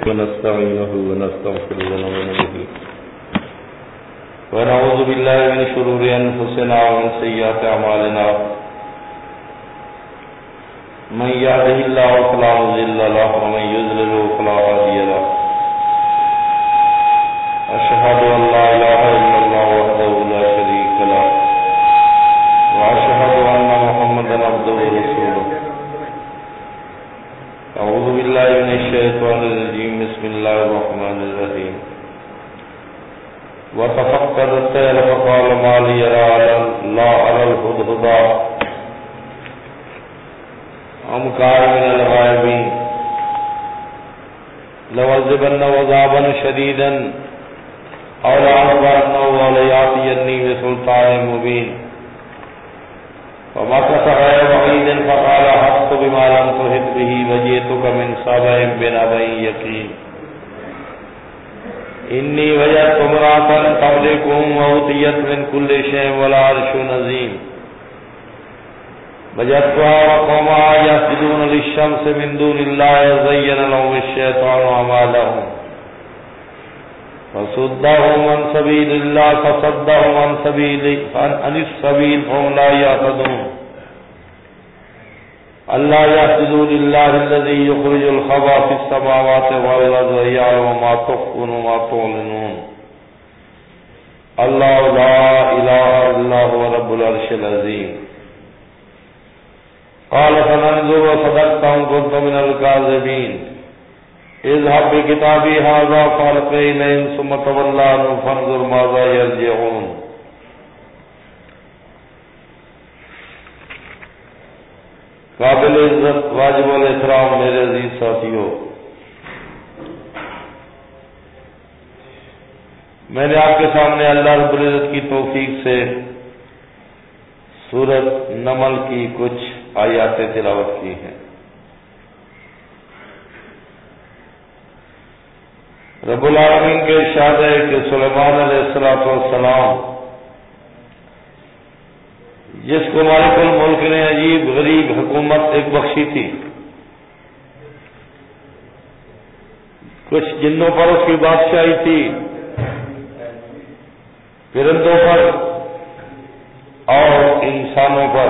ونستعينه ونستغفره ونؤمن به ونعوذ بالله من شرور أنفسنا ومن سيئات أعمالنا من يهده الله فلا مضل له ومن يضلل فلا هادي له أشهد أن لا إله إلا الله وحده لا شريك له وأشهد أن محمدا عبده ورسوله أعوذ بالله من الشيطان الرجيم بسم الله الرحمن الرحيم وتفقد الطير فقال ما لي لا أرى الهدهد أم كان من الغائبين لأعذبنه عذابا شديدا أو لأعذبنه وليأتيني بسلطان مبين ومكث غير بعيد فقال أحطت بما لم تحط به وجئتك من سبأ بنبأ يقين إني وجدت امرأة تملكهم وأوتيت من كل شيء ولها عرش عظيم وجدتها وقومها يسجدون للشمس من دون الله زين لهم الشيطان أعمالهم فصدهم عن سبيل الله فصدهم عن السبيل فهم لا يهتدون ألا يسجدوا لله الذي يخرج الخبأ في السماوات والأرض ويعلم ما تخفون وما تعلنون الله لا إله إلا هو رب العرش العظيم قال فننظر وصدقت أم كنت من الكاذبين اذهب بكتابي هذا فألق إليهم ثم تول عنهم فانظر ماذا يرجعون قابل عزت واجب الاحترام میرے عزیز ساتھیوں، میں نے آپ کے سامنے اللہ رب العزت کی توفیق سے سورۃ نمل کی کچھ آیات تلاوت کی ہیں۔ رب العالمین کے ارشاد ہے کہ سلیمان علیہ السلام جس کو مالک الملک نے عجیب غریب حکومت ایک بخشی تھی، کچھ جنوں پر اس کی بادشاہی تھی، پرندوں پر اور انسانوں پر۔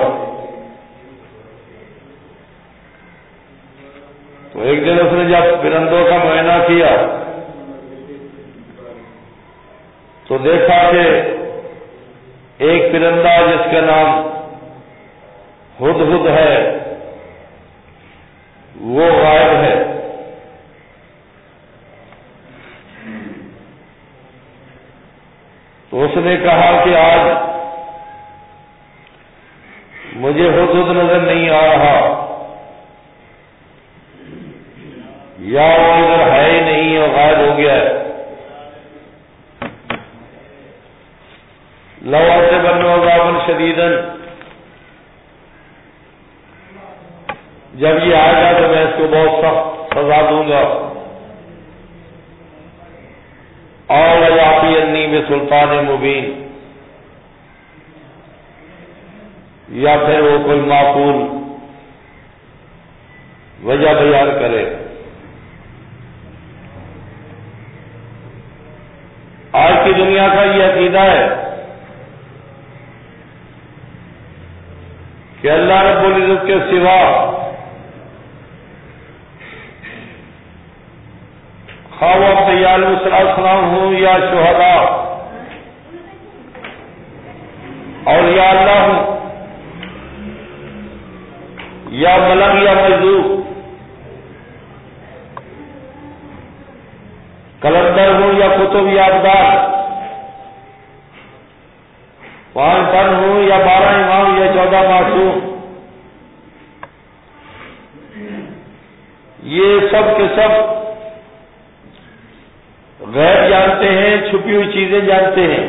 تو ایک دن اس نے جب پرندوں کا معائنہ کیا تو دیکھا کہ ایک پرندہ جس کا نام ہدہد ہے وہ غائب ہے۔ تو اس نے کہا کہ آج مجھے ہدہد نظر نہیں آ رہا، یا وہ ادھر ہے ہی نہیں اور غائب ہو گیا ہے۔ لَأُعَذِّبَنَّهُ عَذَابًا شَدِيدًا، جب یہ آئے گا تو میں اس کو بہت سخت سزا دوں گا، اور لَيَأْتِيَنِّي بِسُلْطَانٍ مُبِينٍ، یا پھر وہ کوئی معقول وجہ بیان کرے۔ آج کی دنیا کا یہ عقیدہ ہے کہ اللہ رب العزت کے سوا خواہ وہ انبیاء علیہ السلام ہوں یا شہداء اولیاء اللہ ہوں یا ملک یا مجذوب، کلندر ہوں یا کتب یا ابدال، پانچ تن ہوں یا 12 امام یا 14 معصوم، یہ سب کے سب غیب جانتے ہیں، چھپی ہوئی چیزیں جانتے ہیں۔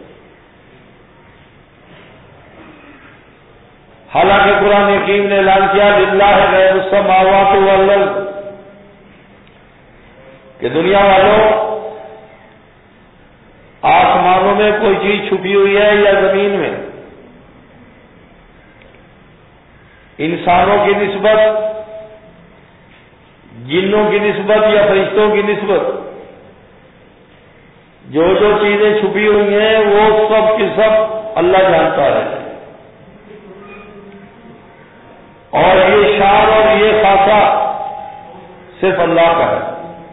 حالانکہ قرآن حکیم نے اعلان کیا للہ غیب السماوات والارض، کہ دنیا والوں آسمانوں میں کوئی چیز چھپی ہوئی ہے یا زمین میں، انسانوں کی نسبت جنوں کی نسبت یا فرشتوں کی نسبت جو چیزیں چھپی ہوئی ہیں وہ سب کی سب اللہ جانتا ہے، اور یہ شان اور یہ خاصہ صرف اللہ کا ہے۔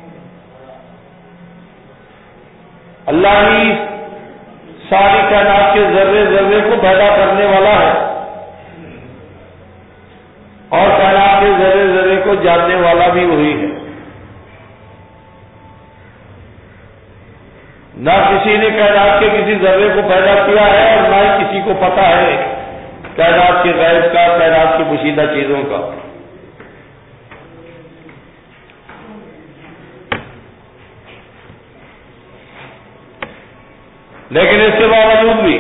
اللہ ہی ساری کائنات کے ذرے ذرے کو پیدا کرنے والا ہے اور کائنات کے ذرے ذرے کو جاننے والا بھی وہی ہے۔ نہ کسی نے کائنات کے کسی ذرے کو پیدا کیا ہے اور نہ ہی کسی کو پتا ہے کائنات کے غیب کا، کائنات کی پوشیدہ چیزوں کا۔ لیکن اس کے باوجود بھی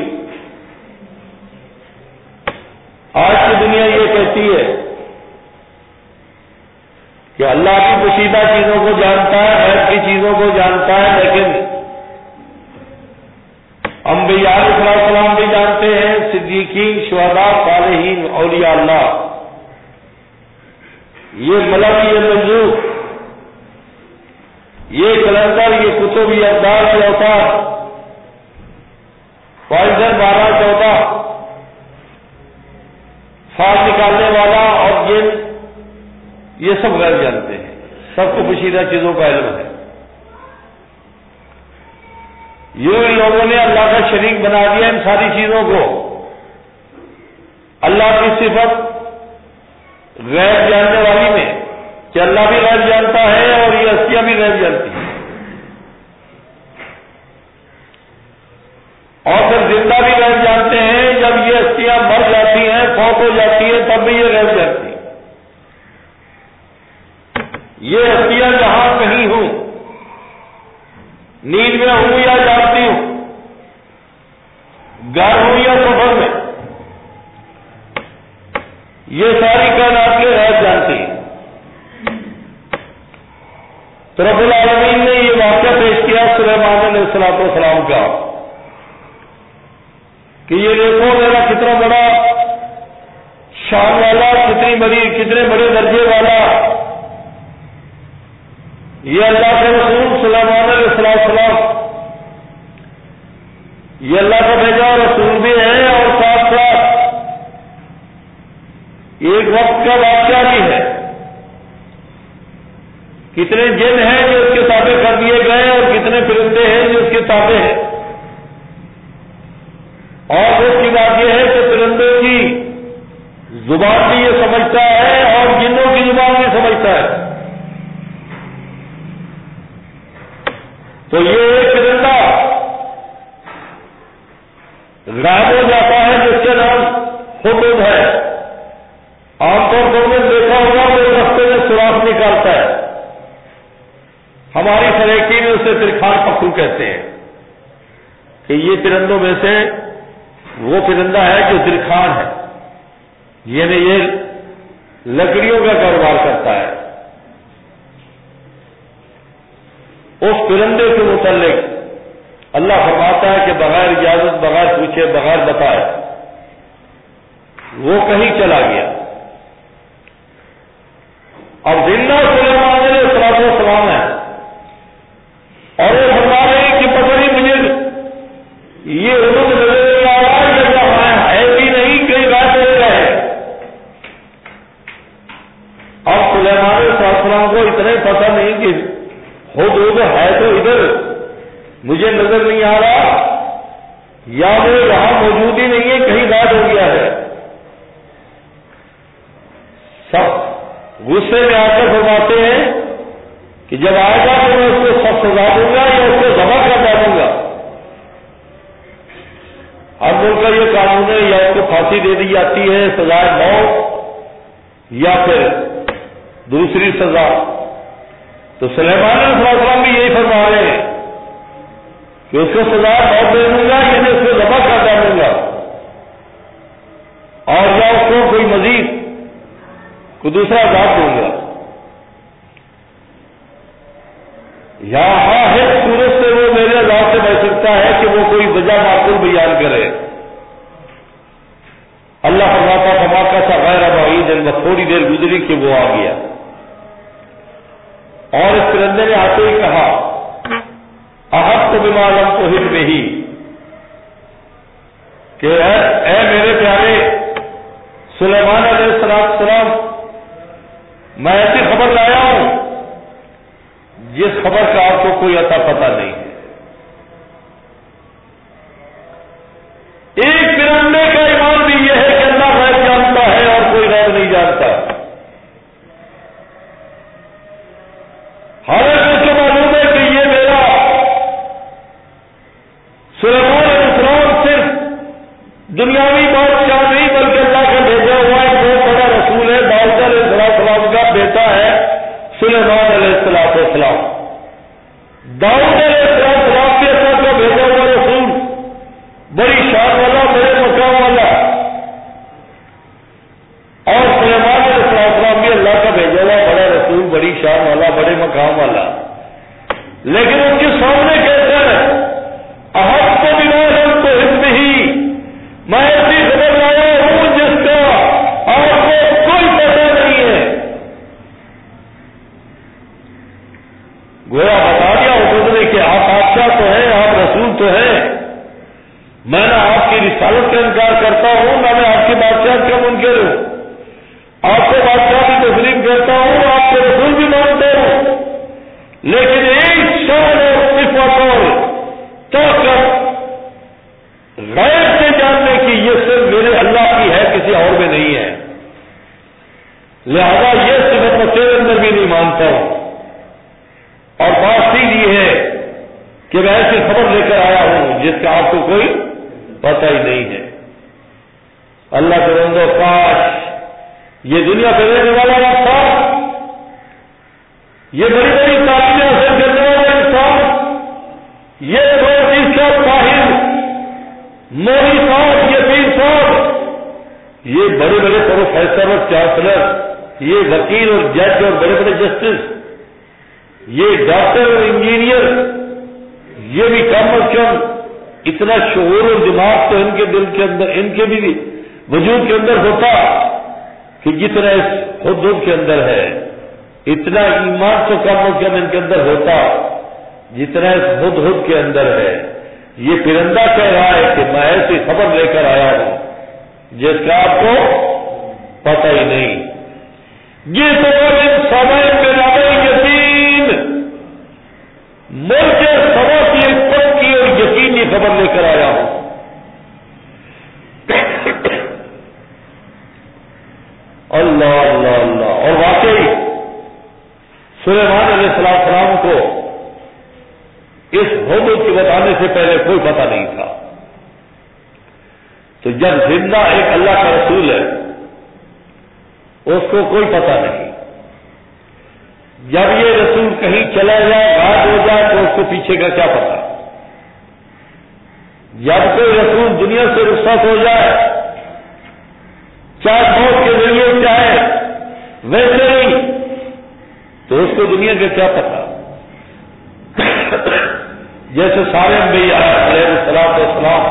آج کی دنیا یہ کہتی ہے کہ اللہ کی پوشیدہ چیزوں کو جانتا ہے، غیب کی چیزوں کو جانتا ہے، لیکن انبیاء علیہ السلام بھی جانتے ہیں، صدیقین، شہداء، صالحین، اولیاء اللہ، یہ ملک، یہ منظور، یہ کلندر، یہ کتب، یہ ابدال، یہ اوتار، پوائزن 12-14، فاس نکالنے والا اور جن، یہ سب غیب جانتے ہیں، سب کو پوشیدہ چیزوں کا علم ہے۔ یوں ان لوگوں نے اللہ کا شریک بنا دیا ان ساری چیزوں کو۔ اللہ کی صفت غیب جاننے والی میں کہ اللہ بھی غیب جانتا ہے اور یہ ہستیاں بھی غیب جانتی ہیں، اور پھر زندہ بھی غیب جانتے ہیں۔ جب یہ ہستیاں مر جاتی ہیں، فوت ہو جاتی ہیں، تب بھی یہ غیب جانتی ہیں۔ یہ ہستیاں جہاں کہیں ہوں، نیند میں ہوں یا جاگتی ہوں، گھر ہوں یا سفر میں، یہ ساری کائنات کے غیب جانتی ہیں۔ تو رب العالمین نے یہ واقعہ پیش کیا سلیمان علیہ السلام کا کہ یہ دیکھو میرا کتنا بڑا شان والا، کتنے بڑے درجے والا یہ اللہ کے رسول سلیمان علیہ السلام، یہ اللہ کا بھیجا رسول بھی ہے اور ساتھ ساتھ ایک وقت کا واقعہ بھی ہے۔ کتنے جن ہیں جو اس کے تابع کر دیے گئے اور کتنے پرندے ہیں جو اس کے تابع ہیں۔ اور اس کی بات یہ ہے کہ پرندوں کی زبان بھی یہ سمجھتا ہے اور جنوں کی زبان بھی سمجھتا ہے۔ تو یہ ایک پرندہ غائب ہو جاتا ہے جس کے نام ہدہد ہے۔ عام طور پر میں دیکھا ہوگا وہ رستے میں سوراخ نکالتا ہے، ہماری سریکی میں اسے ترکھان پکھو کہتے ہیں کہ یہ پرندوں میں سے وہ پرندہ ہے جو درخان ہے، یعنی یہ لکڑیوں کا کاروبار کرتا ہے۔ اس پرندے کے متعلق اللہ فرماتا ہے کہ بغیر اجازت، بغیر پوچھے، بغیر بتائے وہ کہیں چلا گیا۔ اب زندہ سلیمان علیہ السلام ہے اور وہ فرما رہے ہیں کہ پتہ نہیں مجھے یہ حدود نظر نہیں آ رہا ہے، جہاں ہے بھی نہیں، کہیں غائب ہو گیا ہے۔ اب سلیمان علیہ السلام کو اتنا ہی پتہ نہیں کہ حدود ہے تو ادھر مجھے نظر نہیں آ رہا، یا وہ یہاں موجود ہی نہیں ہے، کہیں غائب ہو گیا ہے۔ سب غصے میں آ کر فرماتے ہیں کہ جب آئے گا تو میں اس کو سخت سزا دوں گا یا اس کو ذبح کر ڈالوں گا۔ ہر ملک کا یہ قانون ہے، یا اس کو پھانسی دے دی جاتی ہے، سزائے موت، یا پھر دوسری سزا۔ تو سلیمان علیہ السلام بھی یہی فرما رہے ہیں کہ اس کو سزا موت دے دوں گا، یعنی اس کو ذبح کر ڈالوں گا، اور یا اس کو کوئی مزید کوئی دوسرا عذاب دوں گا۔ یہاں ہے سورج سے وہ میرے عذاب سے بچ سکتا ہے کہ وہ کوئی وجہ معقول بیان کرے۔ اللہ فرماتا فما کا سا غیر بعید، بس تھوڑی دیر گزری کہ وہ آ گیا۔ اور اس پرندے نے آتے ہی کہا احط بما لم تحط بہ، کہ اے میرے پیارے سلیمان علیہ السلام، میں ایسی خبر لایا ہوں جس خبر کا آپ کو کوئی اتا پتہ نہیں ہے۔ ایک پرندے کا ایمان بھی یہ ہے کہ اللہ غیب جانتا ہے اور کوئی غیب نہیں جانتا۔ حالانکہ اس کو معلوم ہے کہ یہ میرا سلیمان علیہ السلام صرف دنیاوی بادشاہ نہیں بلکہ اللہ کا بھیجا ہوا ایک بہت بڑا رسول ہے، داؤد علیہ السلام کا بیٹا ہے سلیمان علیہ السلام۔ داؤد علیہ السلام کے ساتھ کا بھیجا ہوا رسول بڑی شان والا، بڑے مقام والا، اور سلیمان علیہ السلام بھی اللہ کا بھیجا ہوا بڑا رسول، بڑی شان والا، بڑے مقام والا، لیکن ان کے سامنے کہتا ہے احط بما لم تحط بہ، میں ایسی خبر لایا ہوں جس کا آپ کو کوئی پتہ نہیں ہے۔ گویا بتا دیا حضور نے کہ آپ بادشاہ تو ہیں، آپ رسول تو ہیں، میں نہ آپ کی رسالت کا انکار کرتا ہوں، نہ میں آپ کی بادشاہت کا منکر ہوں، آپ کو بادشاہ بھی تسلیم کرتا ہوں، آپ کو رسول بھی مانتا ہوں، لیکن ایک شان اور صفت اور طاقت غیب سے جاننے کی یہ صرف میرے اللہ کی ہے، کسی اور میں نہیں ہے، لہذا یہ صفت میں تیرے اندر بھی نہیں مانتا ہوں۔ اور بات یہ ہے کہ میں ایسی خبر لے کر آیا ہوں جس کا آپ کو کوئی پتہ ہی نہیں ہے۔ اللہ کے بندو، کاش یہ دنیا پہ رہنے والا انسان، یہ بڑی بڑی تعلیمیں حاصل کرنے والا انسان، یہ اس کا طاہر مولوی صاحب، یہ پیر صاحب، یہ بڑے بڑے پروفیسر اور چانسلر، یہ وکیل اور جج اور بڑے بڑے جسٹس، یہ ڈاکٹر اور انجینئر، یہ بھی کم از کم اتنا شعور اور دماغ تو ان کے دل کے اندر، ان کے بھی وجود کے اندر ہوتا کہ جتنا اس حدود کے اندر ہے، اتنا ایمان تو کم از کم ان کے اندر ہوتا جتنا اس حدود کے اندر ہے۔ یہ پرندہ کہہ رہا ہے کہ میں ایسی خبر لے کر آیا ہوں جس کا آپ کو پتہ ہی نہیں۔ یہ تو سمے بنابر یقین، ملک سبا کی ایک پکی اور یقینی خبر لے کر آیا ہوں۔ اللہ اللہ اللہ۔ اور واقعی سلیمان علیہ السلام کو اس حدود کے بتانے سے پہلے کوئی پتہ نہیں تھا۔ تو جب زندہ ایک اللہ کا رسول ہے اس کو کوئی پتہ نہیں، جب یہ رسول کہیں چلا جائے، غائب ہو جائے تو اس کو پیچھے کا کیا پتہ، جب کوئی رسول دنیا سے رخصت ہو جائے، چاہے موت کے ذریعے چاہے ویسے نہیں، تو اس کو دنیا کا کیا پتہ۔ جیسے سارے انبیاء علیہ السلام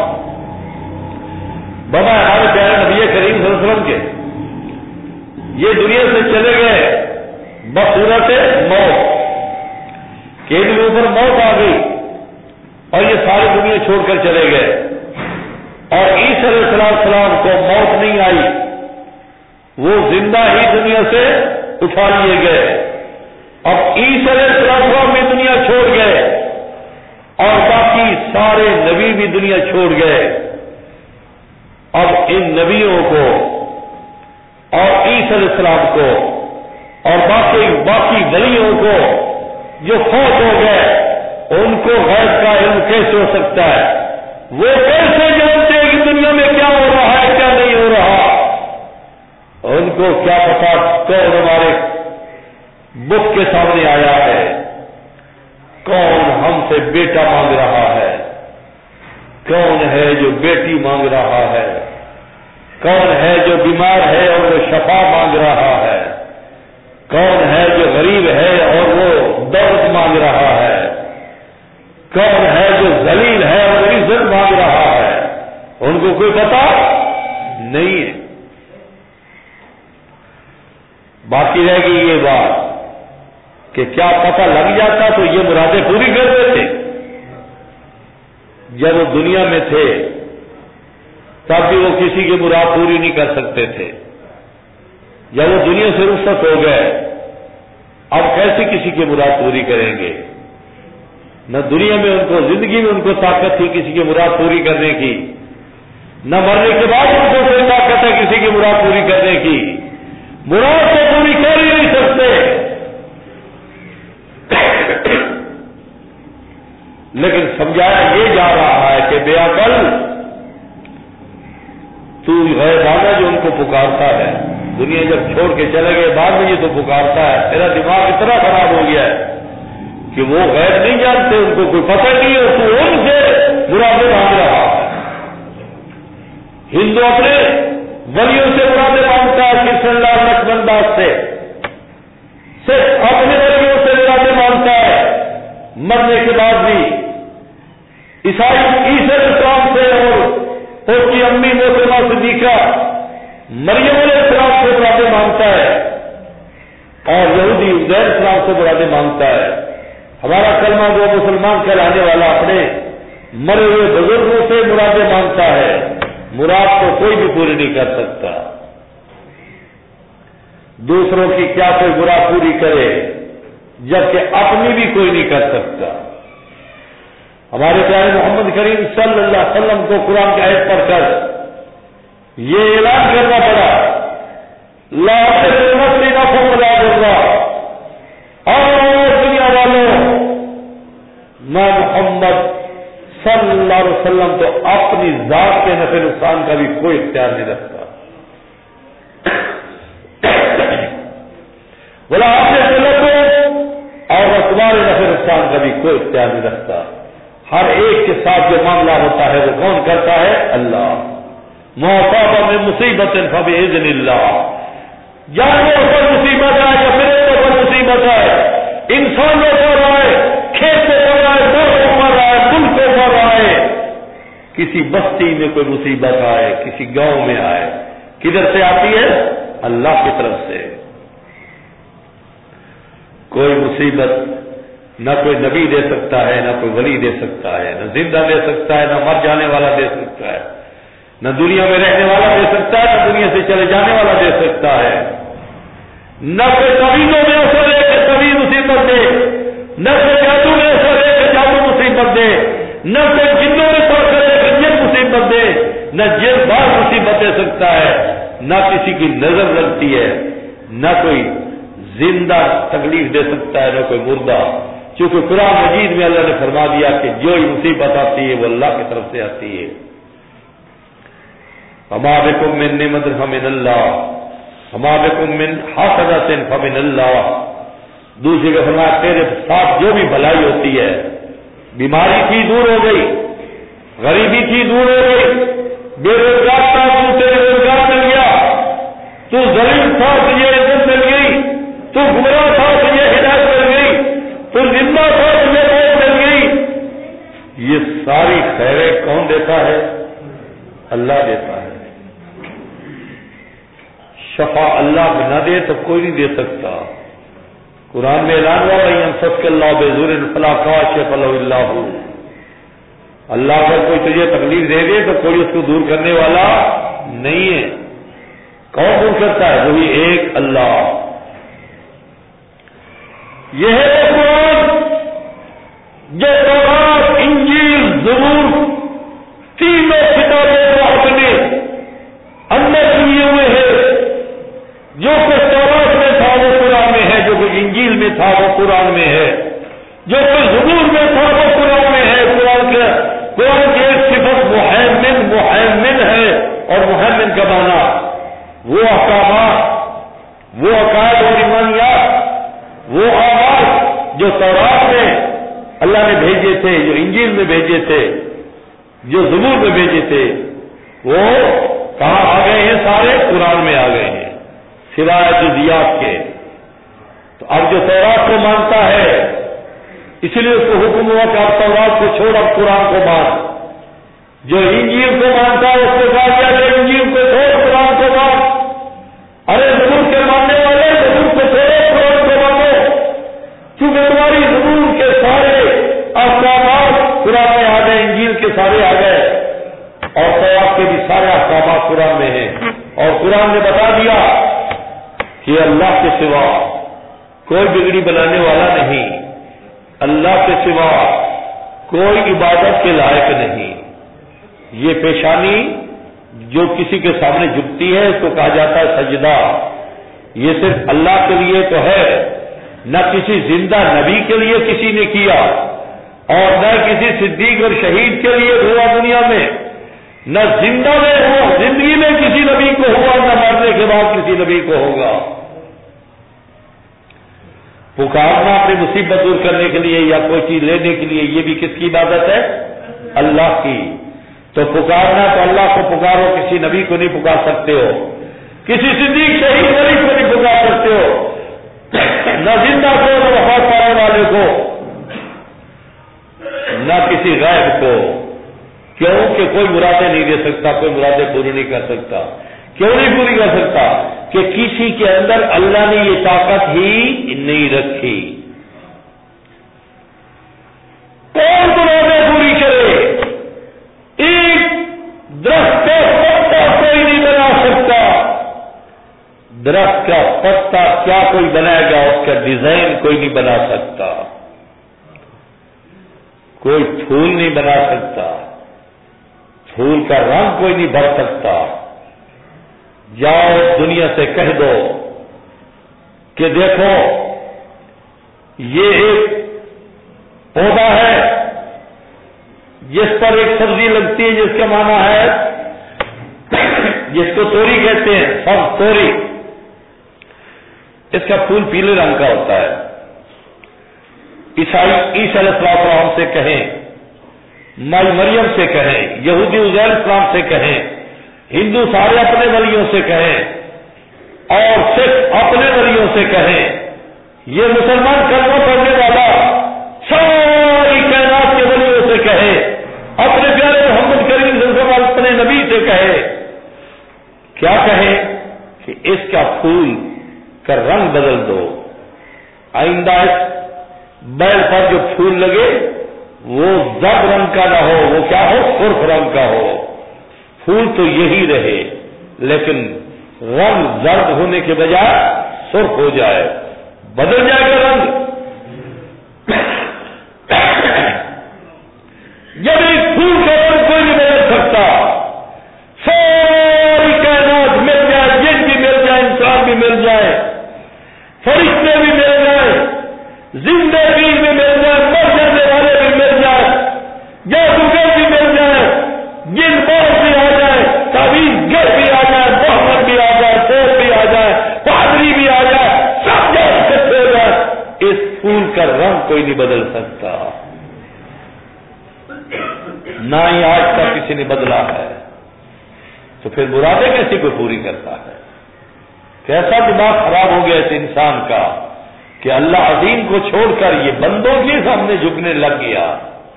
بنا ہمارے پیارے نبی کریم صلی اللہ علیہ وسلم کے، یہ دنیا سے چلے گئے بصورت موت، کہ ان کے اوپر موت آ گئی اور یہ ساری دنیا چھوڑ کر چلے گئے، اور عیسی علیہ السلام کو موت نہیں آئی، وہ زندہ ہی دنیا سے اٹھا لیے گئے۔ اب عیسی علیہ السلام بھی دنیا چھوڑ گئے اور باقی سارے نبی بھی دنیا چھوڑ گئے۔ اب ان نبیوں کو اور عیسی علیہ السلام کو اور باقی ولیوں کو جو فوت ہو گئے، ان کو غیب کا علم کیسے ہو سکتا ہے؟ وہ کیسے جانتے ہیں کہ دنیا میں کیا ہو رہا ہے کیا نہیں ہو رہا؟ ان کو کیا پتا کون ہمارے بک کے سامنے آیا ہے، کون ہم سے بیٹا مانگ رہا ہے، کون ہے جو بیٹی مانگ رہا ہے، کون ہے جو بیمار ہے اور وہ شفا مانگ رہا ہے، کون ہے جو غریب ہے اور وہ دولت مانگ رہا ہے، کون ہے جو ذلیل ہے اور عزت مانگ رہا ہے؟ ان کو کوئی پتا نہیں ہے۔ باقی رہ گئی یہ بات، کہ کیا پتہ لگ جاتا تو یہ مرادیں پوری کرتے تھے؟ جب وہ دنیا میں تھے تب بھی وہ کسی کی مراد پوری نہیں کر سکتے تھے. جب وہ دنیا سے رخصت ہو گئے اب کیسے کسی کی مراد پوری کریں گے؟ نہ دنیا میں ان کو زندگی میں ان کو طاقت تھی کسی کی مراد پوری کرنے کی، نہ مرنے کے بعد ان کو کوئی طاقت ہے کسی کی مراد پوری کرنے کی. مراد تو پوری کر ہی نہیں سکتے. لیکن سمجھایا یہ جا رہا ہے کہ بے عقل تو غیبانہ جو ان کو پکارتا ہے، دنیا جب چھوڑ کے چلے گئے بعد میں یہ تو پکارتا ہے. تیرا دماغ اتنا خراب ہو گیا ہے کہ وہ غیب نہیں جانتے، ان کو کوئی پتہ نہیں ہے، تو ان سے مرادیں مانگ رہا ہے. ہندو اپنے ولیوں سے مرادیں مانگتا ہے، کرشن لال لکشمن داس سے صرف اپنے ولیوں سے مرادیں مانگتا ہے. مرنے کے بعد بھی عیسائی عیسی السلام سے اور اس کی امی محترمہ صدیقہ مریم علیہ السلام سے مرادیں مانگتا ہے، اور یہودی عزیر السلام سے مرادیں مانگتا ہے. ہمارا کلمہ جو مسلمان کہلانے والا اپنے مرے ہوئے بزرگوں سے مرادیں مانگتا ہے. مراد کو کوئی بھی پوری نہیں کر سکتا. دوسروں کی کیا کوئی مراد پوری کرے جبکہ اپنی بھی کوئی نہیں کر سکتا. ہمارے پیارے محمد کریم صلی اللہ علیہ وسلم کو قرآن کی آیت پڑھ کر یہ اعلان کرنا پڑا، لا تقنطوا نفس لا ضر، اور دنیا والوں میں محمد صلی اللہ علیہ وسلم تو اپنی ذات کے نفع نقصان کا بھی کوئی اختیار نہیں رکھتا. بولا آپ نے غلط ہو اور تمہارے نفع نقصان کا بھی کوئی اختیار نہیں رکھتا. ہر ایک کے ساتھ جو معاملہ ہوتا ہے وہ کون کرتا ہے؟ اللہ. مصیبت میں مصیبت فباذن اللہ. جانوروں پر مصیبت آئے یا فرشتوں پر مصیبت آئے، انسانوں پر آئے، کھیت پر آئے، دوستوں پر آئے، ملکوں پر آئے، کسی بستی میں کوئی مصیبت آئے، کسی گاؤں میں آئے، کدھر سے آتی ہے؟ اللہ کی طرف سے. کوئی مصیبت نہ کوئی نبی دے سکتا ہے، نہ کوئی ولی دے سکتا ہے، نہ زندہ دے سکتا ہے، نہ مر جانے والا دے سکتا ہے، نہ دنیا میں رہنے والا دے سکتا ہے، نہ دنیا سے چلے جانے والا دے سکتا ہے. نہ کوئی طبیبوں میں اثر ہے کہ طبیب مصیبت دے، نہ کوئی جادو میں اثر ہے کہ جادو مصیبت دے، نہ کوئی جنوں میں پڑھ کر کہ جن مصیبت دے، نہ جن بار مصیبت دے سکتا ہے، نہ کسی کی نظر لگتی ہے، نہ کوئی زندہ تکلیف دے سکتا ہے، نہ کوئی مردہ. چونکہ قرآن مجید میں اللہ نے فرما دیا کہ جو مصیبت آتی ہے وہ اللہ کی طرف سے آتی ہے. وما بکم من نعمت فمن اللہ وما بکم من حسنۃ فمن اللہ. دوسری کا فرمایا تیرے ساتھ جو بھی بھلائی ہوتی ہے، بیماری تھی دور ہو گئی، غریبی تھی دور ہو گئی، بے روزگار تھا تو تیرے روزگار مل گیا، تو ذلیل تھا تو یہ عزت مل گئی، تو گمراہ تھا تو یہ ہدایت مل گئی، تو زندہ تھا تو یہ موت مل گئی. یہ ساری خیریں کون دیتا ہے؟ اللہ دیتا ہے. شفا اللہ نہ دے تو کوئی نہیں دے سکتا. قرآن میں اعلان ہوا بھائی یمسسک اللہ بضر فلا کاشف له الا هو. اللہ اگر کوئی تجھے تکلیف دے دے تو کوئی اس کو دور کرنے والا نہیں ہے. کون دور کرتا ہے؟ وہی ایک اللہ. یہ ہے قرآن جو تورات، انجیل، زبور تینوں کتابوں کو اپنے اندر لیے ہوئے ہیں. جو کچھ تورات میں تھا وہ قرآن میں ہے، جو کچھ انجیل میں تھا وہ قرآن میں ہے، جو کچھ زبور میں تھا وہ قرآن میں ہے. قرآن کی ایک صفت محیمن ہے، اور محیمن کا معنی وہ احکامات، وہ عقائد اور ایمانیات، وہ آواز جو تورات میں اللہ نے بھیجے تھے، جو انجیل میں بھیجے تھے، جو زبور میں بھیجے تھے، وہ کہاں آ گئے ہیں؟ سارے قرآن میں آ گئے ہیں سوائے جزیات کے. تو اب جو تورات کو مانتا ہے اس لیے اس کو حکم ہوا کہ اب تورات کو چھوڑ اب قرآن کو مان. جو انجیل کو مانتا ہے اس کو کہا گیا کہ انجیل کو چھوڑ قرآن کو مان. ارے زبور کے ماننے والے زبور کو چھوڑو قرآن کو مانو. احکامات قرآن میں آ گئے، انجیل کے سارے آ گئے، اور تورات کے بھی سارے احکامات قرآن میں ہیں، اور قرآن نے بتا دیا کہ اللہ کے سوا کوئی بگڑی بنانے والا نہیں، اللہ کے سوا کوئی عبادت کے لائق نہیں۔ یہ پیشانی جو کسی کے سامنے جھکتی ہے اس کو کہا جاتا ہے سجدہ، یہ صرف اللہ کے لیے تو ہے، نہ کسی زندہ نبی کے لیے کسی نے کیا، اور نہ کسی صدیق اور شہید کے لیے ہوا دنیا میں، نہ زندہ میں ہوا، زندگی میں کسی نبی کو ہوا، نہ مرنے کے بعد کسی نبی کو ہوگا۔ پکارنا اپنی مصیبت دور کرنے کے لیے یا کوئی چیز لینے کے لیے، یہ بھی کس کی عبادت ہے؟ اللہ کی۔ تو پکارنا تو اللہ کو پکارو، کسی نبی کو نہیں پکار سکتے ہو، کسی صدیق شہید نبی کو نہیں پکار سکتے ہو، نہ زندہ کو، نہ وفات پانے والے کو، نہ کسی غائب کو۔ کیوں کہ کوئی مرادیں نہیں دے سکتا، کوئی مرادیں پوری نہیں کر سکتا۔ کیوں نہیں پوری کر سکتا؟ کہ کسی کے اندر اللہ نے یہ طاقت ہی نہیں رکھی۔ کون مرادیں پوری کرے؟ ایک درخت کا پتا کوئی نہیں بنا سکتا، درخت کا پتا کیا کوئی بنائے گا؟ اس کا ڈیزائن کوئی نہیں بنا سکتا، کوئی پھول نہیں بنا سکتا، پھول کا رنگ کوئی نہیں بھر سکتا۔ جاؤ دنیا سے کہہ دو کہ دیکھو یہ ایک پودا ہے جس پر ایک سبزی لگتی ہے جس کا معنی ہے، جس کو توری کہتے ہیں، سب توری، اس کا پھول پیلے رنگ کا ہوتا ہے۔ عیسائی عیسی علیہ السلام سے کہیں، مائی مریم سے کہیں، یہودی عزیر السلام سے کہیں، ہندو سارے اپنے ولیوں سے کہیں، اور سکھ اپنے ولیوں سے کہیں، یہ مسلمان کلمہ پڑھنے والا ساری کائنات کے ولیوں سے کہے، اپنے پیارے محمد کریم صلی اللہ علیہ وسلم اپنے نبی سے کہے، کیا کہے؟ کہ اس کا پھول کا رنگ بدل دو، آئندہ بیل پر جو پھول لگے وہ زرد رنگ کا نہ ہو، وہ کیا ہو؟ سرخ رنگ کا ہو۔ پھول تو یہی رہے لیکن رنگ زرد ہونے کے بجائے سرخ ہو جائے، بدل جائے گا رنگ۔ جب اس پھول کا رنگ کوئی نہیں بدل سکتا، ساری کائنات مل جائے، جن بھی مل جائے، انسان بھی مل جائے، فرشتے بھی مل جائے، زندہ بھی مل جائے، مر جانے والے بھی مل جائے، جادوگر بھی مل جائے، جن باز بھی آ جائے، تعویذ گر بھی آ جائے، محمد بھی آ جائے، سوف بھی آ جائے، پادری بھی آ جائے، سب جائے اکٹھے ہو جائے، اس پھول کا رنگ کوئی نہیں بدل سکتا، نہ ہی آج تک کسی نے بدلا ہے۔ تو پھر مرادیں کیسی کوئی پوری کرتا ہے؟ کیسا دماغ خراب ہو گیا اس انسان کا کہ اللہ عظیم کو چھوڑ کر یہ بندوں کے سامنے جھکنے لگ گیا۔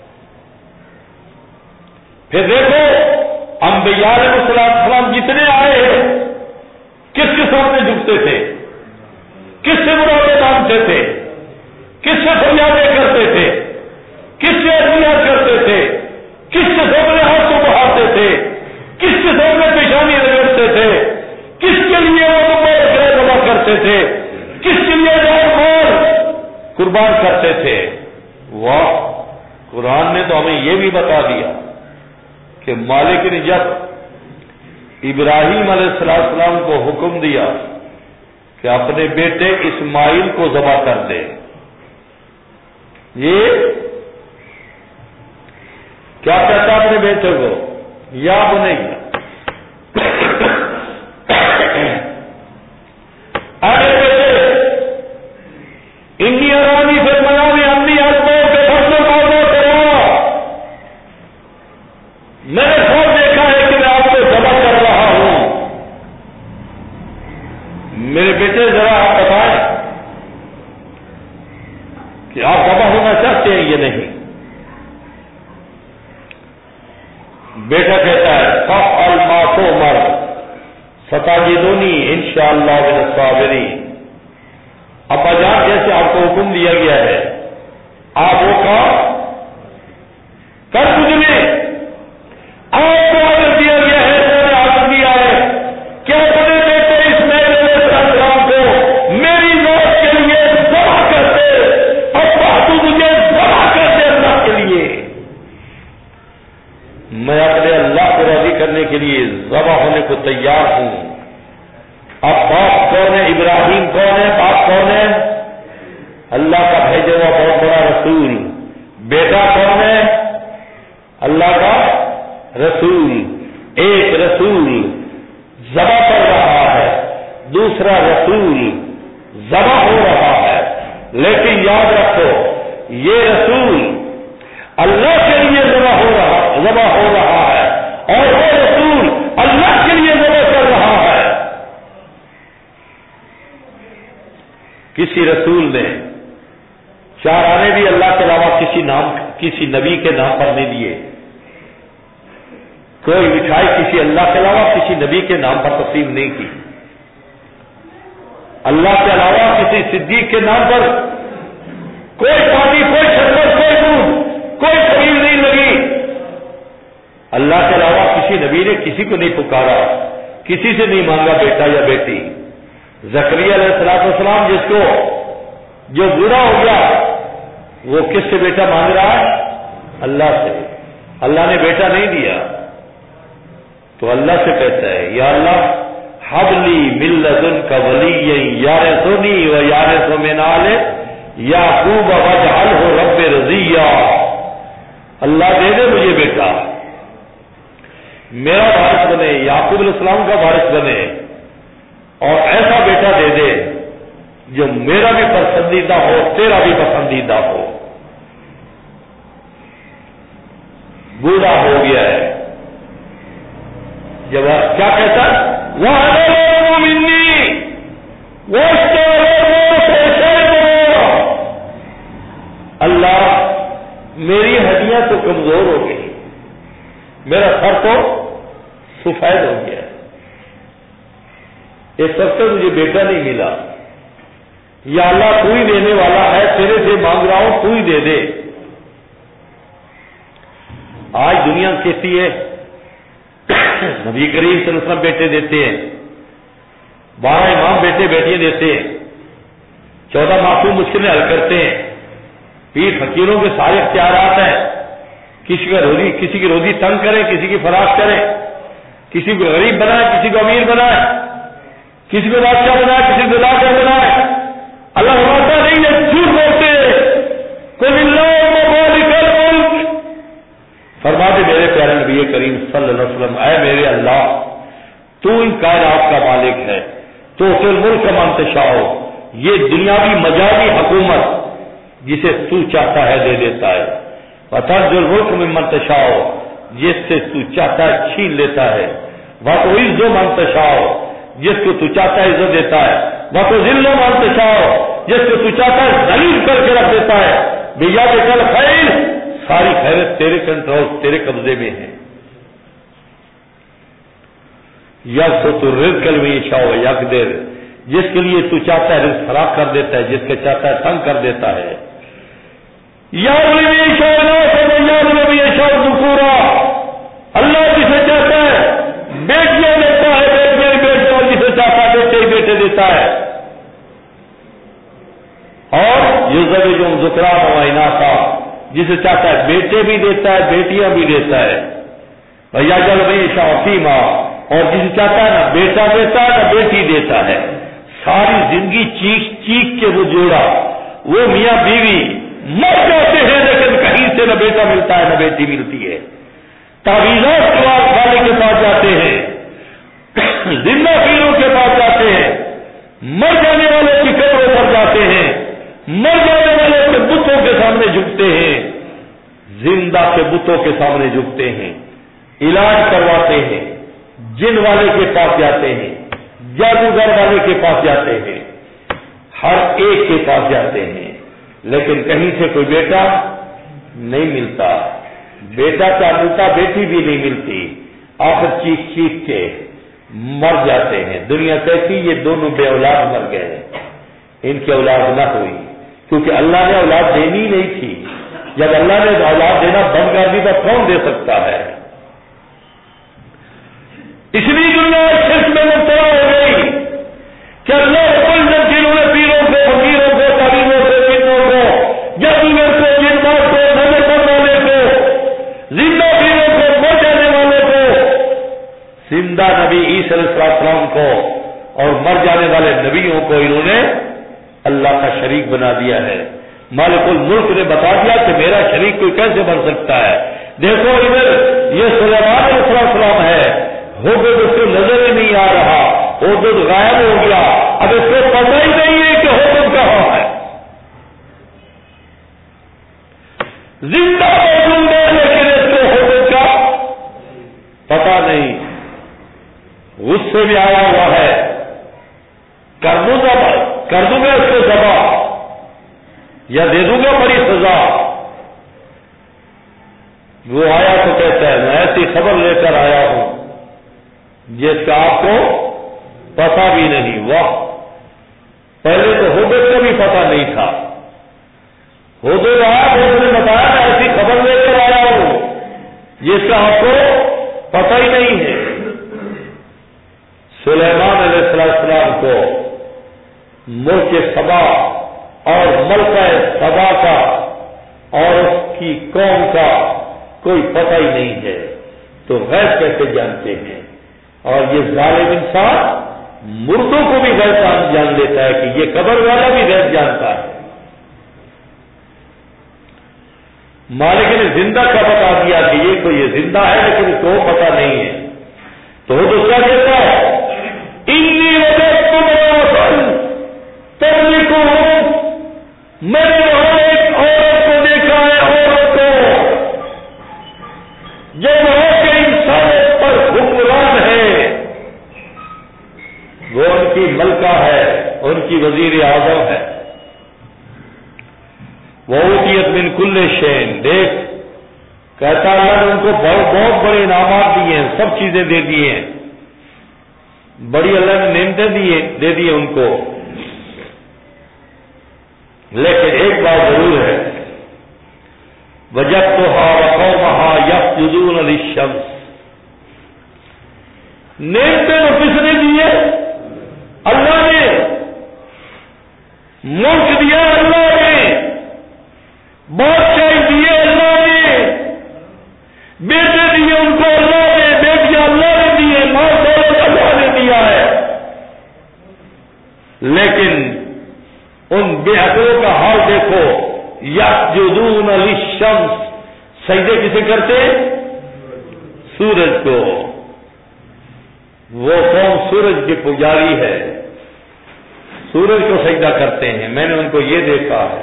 پھر دیکھو انبیاء علیہ السلام جتنے آئے کس کے سامنے جھکتے تھے؟ کس سے مرادیں مانگتے تھے؟ کس سے فریادیں کرتے تھے؟ کس سے اذیت کرتے تھے؟ کس سے سامنے ہاتھ کو بڑھاتے تھے؟ کس کے سامنے پیشانی رگڑتے تھے؟ کس کے لیے وہ گرہ جمع کرتے تھے؟ کس کے لیے جان مال قربان کرتے تھے؟ واہ، قرآن نے تو ہمیں یہ بھی بتا دیا کہ مالک نے جب ابراہیم علیہ السلام کو حکم دیا کہ اپنے بیٹے اسماعیل کو ذبح کر دے، یہ کیا کہتا اپنے بیٹے کو؟ یا بنیہ ارے بیٹے انی ارانی فی المنام انی اذبحک کے فصل ماذا ترى، میں نے خواب دیکھا ہے کہ میں آپ کو ذبح کر رہا ہوں، میرے بیٹے ذرا آپ بتائیں کہ آپ ذبح ہونا چاہتے ہیں یا نہیں؟ بیٹا کہتا ہے فافعل ما تؤمر ستجدنی انشاءاللہ من الصابرین، ابا جان جیسے آپ کو حکم دیا گیا ہے آپ وہ کام کر گزرے، آپ کو آڈر دیا گیا ہے، انہوں نے آڈر دیا ہے کہ اپنے بیٹے اسماعیل علیہ السلام کو میری ذات کے لیے ذبح کر دے، ابا تو مجھے ذبح کر دے اللہ کے لیے، میں اپنے اللہ کو راضی کرنے کے لیے ذبح ہونے کو تیار ہوں۔ اب باپ کون ہے؟ ابراہیم کون ہے؟ باپ کون ہے؟ اللہ کا بھیجا ہوا بہت بڑا رسول۔ بیٹا کون ہے؟ اللہ کا رسول۔ ایک رسول ذبح کر رہا ہے، دوسرا رسول ذبح ہو رہا ہے، لیکن یاد رکھو یہ رسول اللہ کے لیے ذبح ہو رہا ہے اور وہ رسول اللہ کے لیے ذبح کر رہا ہے۔ کسی رسول نے چار آنے بھی اللہ کے علاوہ کسی نبی کے نام پر نہیں دیے، کوئی مٹھائی کسی اللہ کے علاوہ کسی نبی کے نام پر تقسیم نہیں کی، اللہ کے علاوہ کسی صدیق کے نام پر کوئی پانی، کوئی شربت، کوئی دودھ، کوئی خبیر نہیں لگی۔ اللہ کے علاوہ کسی نبی نے کسی کو نہیں پکارا، کسی سے نہیں مانگا بیٹا یا بیٹی۔ زکریا علیہ السلام جس کو جو بوڑھا ہو گیا وہ کس سے بیٹا مانگ رہا ہے؟ اللہ سے۔ اللہ نے بیٹا نہیں دیا تو اللہ سے کہتا ہے یا اللہ حب لی من لدنک ولیا یرثنی ویرث من آل یعقوب واجعلہ رب رضیا، اللہ دے دے مجھے بیٹا، میرا وارث بنے، یعقوب علیہ السلام کا وارث بنے، اور ایسا بیٹا دے دے جو میرا بھی پسندیدہ ہو، تیرا بھی پسندیدہ ہو۔ بوڑھا ہو گیا ہے، جب کیا کہتا ہے اللہ میری ہڈیاں تو کمزور ہو گئی، میرا سر تو سفید ہو گیا، اس وقت مجھے بیٹا نہیں ملا، یا اللہ تو ہی دینے والا ہے، تیرے سے مانگ رہا ہوں تو ہی دے دے۔ آج دنیا کہتی ہے نبی کریم صلی اللہ علیہ وسلم بیٹے دیتے ہیں، 12 امام بیٹے بیٹیاں دیتے ہیں، 14 معصوم مشکلیں حل کرتے ہیں، پیر فقیروں کے سارے اختیارات ہیں، کسی کی روزی تنگ کرے، کسی کی فراخ کرے، کسی کو غریب بنائے، کسی کو امیر بنائے، کسی کو بادشاہ بنائے، کسی کو لاکر بنائے۔ اللہ فرماتا نہیں ہے جھوٹ بولتے، قل اللہم مالک الملک، فرماتے میرے پیارے نبی کریم صلی اللہ علیہ وسلم اے میرے اللہ تو ان کائنات کا مالک ہے، تو فی الملک من تشاء، یہ دنیاوی مجازی حکومت جسے تو چاہتا ہے دے دیتا ہے، وتنزع الملک ممن تشاء، جس سے تو چاہتا ہے چھین لیتا ہے، وتعز من تشاء، جس کو تو چاہتا ہے عزت دیتا ہے، وتذل من تشاء، جس کو تو چاہتا ہے ذلیل کر کے رکھ دیتا ہے، بیدک الخیر، ساری خیرت تیرے کنٹرول، تیرے قبضے میں ہے۔ یبسط الرزق لمن یشاء ویقدر، جس کے لیے تو چاہتا ہے رزق فراخ کر دیتا ہے، جس کے چاہتا ہے تنگ کر دیتا ہے۔ اللہ جسے چاہتا ہے بیٹیاں دیتا ہے، بیٹیاں بیٹے، اور جسے چاہتا ہے بیٹے ہی بیٹے دیتا ہے، اور یزوج الذکران و اناثا، جسے چاہتا ہے بیٹے بھی دیتا ہے، بیٹیاں بھی دیتا ہے، ویجعل من یشاء عقیما، اور جسے چاہتا ہے نہ بیٹا دیتا ہے نہ بیٹی دیتا ہے۔ ساری زندگی چیخ چیخ کے وہ جوڑا، وہ میاں بیوی مر جاتے ہیں لیکن کہیں سے نہ بیٹا ملتا ہے نہ بیٹی ملتی ہے، تعویذات والے کے پاس جاتے ہیں، زندہ پیروں کے پاس جاتے ہیں، مر جانے والے کی قبروں پر جاتے ہیں، مر جانے والے کے بتوں کے سامنے جھکتے ہیں، زندہ کے بتوں کے سامنے جھکتے ہیں، علاج کرواتے ہیں، جن والے کے پاس جاتے ہیں، جادوگر والے کے پاس جاتے ہیں، ہر ایک کے پاس جاتے ہیں، لیکن کہیں سے کوئی بیٹا نہیں ملتا، بیٹا کیا ملتا، بیٹی بھی نہیں ملتی، آخر چیخ چیخ کے مر جاتے ہیں۔ دنیا کہتی یہ دونوں بے اولاد مر گئے، ان کی اولاد نہ ہوئی، کیونکہ اللہ نے اولاد دینی نہیں تھی، جب اللہ نے اولاد دینا بند کر دی تو کون دے سکتا ہے؟ اس لیے دنیا شرک میں مبتلا ہو گئی کہ اللہ کل جب جنہوں نے پیروں کو، فقیروں کو، تعلیموں کو، جنوں کو، جادوگر کو، جنات کو، نظر کرنے والے کو، زندہ پیروں کو، مر جانے والے کو، زندہ نبی عیسی علیہ السلام کو اور مر جانے والے نبیوں کو انہوں نے اللہ کا شریک بنا دیا ہے۔ مالک الملک نے بتا دیا کہ میرا شریک کوئی کیسے بن سکتا ہے؟ دیکھو ادھر یہ سلیمان علیہ السلام ہے، حدود اس کو نظر ہی نہیں آ رہا، حدود غائب ہو گیا، اب اس کو پتہ ہی نہیں ہے کہ حدود کہاں ہے۔ زندہ موجود ہے لیکن اس کو حدود کا پتہ نہیں، غصے میں آیا ہوا ہے، کر دوں گا اس کو ذبح یا دے دوں گا بڑی سزا۔ وہ آیا تو کہتا ہے میں ایسی خبر لے کر آیا ہوں جس کا آپ کو پتہ بھی نہیں۔ واہ، پہلے تو حدود کا بھی پتہ نہیں تھا، حدود آیا تو اس نے بتایا میں ایسی خبر لے کر آیا ہوں جس کا آپ کو پتہ ہی نہیں ہے۔ سلیمان علیہ السلام کو ملک سبا اور ملکہ سبا کا اور اس کی قوم کا کوئی پتہ ہی نہیں ہے، تو غیب کیسے جانتے ہیں؟ اور یہ ظالم انسان مردوں کو بھی غیب جان لیتا ہے کہ یہ قبر والا بھی غیب جانتا ہے۔ مالک نے زندہ کا بتا دیا کہ یہ کوئی یہ زندہ ہے لیکن اس کو پتہ نہیں ہے، تو وہ دوسرا کہتا ہے انی وجدت امرأۃ تملکہم، میں نے وہاں ایک عورت کو دیکھا ہے، عورت کو جو وہاں کے انسانوں پر حکمران ہے، وہ ان کی ملکہ ہے، ان کی وزیر اعظم ہے۔ وَأُوتِيَتْ مِنْ كُلِّ شَيْءٍ، دیکھ کہتا اللہ نے ان کو بہت بڑے انعامات دیے ہیں، سب چیزیں دے دی ہیں، بڑی اللہ نے نعمتیں دے دی ان کو، لیکن ایک بات ضرور ہے وجدتها وقومها يسجدون للشمس، نعمتیں تو کس نے دی ہے؟ اللہ نے، ملک دیا اللہ نے، بادشاہی دیے اللہ نے، بیٹے دیے ان کو اللہ نے، بیٹیاں اللہ نے دیے، مال دولت اللہ نے دیا ہے، لیکن ان بے عقلوں کا حال دیکھو، یسجدون للشمس، سجدے کسے کرتے؟ سورج کو۔ وہ قوم سورج کے پجاری ہے، سورج کو سجدہ کرتے ہیں، میں نے ان کو یہ دیکھا ہے۔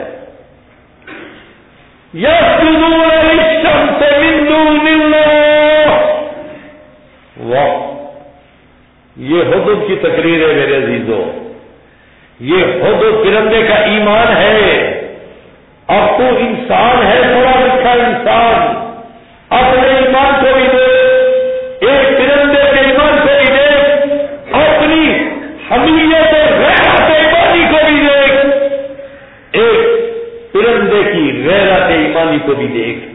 یسجدون للشمس من دون اللہ، واہ، یہ حدود کی تقریر ہے میرے عزیزوں، یہ حدود پرندے کا ایمان ہے۔ اب تو انسان ہے، تھوڑا لکھا انسان، اپنے ایمان کو بھی دیکھ، ایک پرندے کے ایمان کو بھی دیکھ، اپنی حمیت غیرت ایمانی کو بھی دیکھ، ایک پرندے کی غیرت ایمانی کو بھی دیکھ۔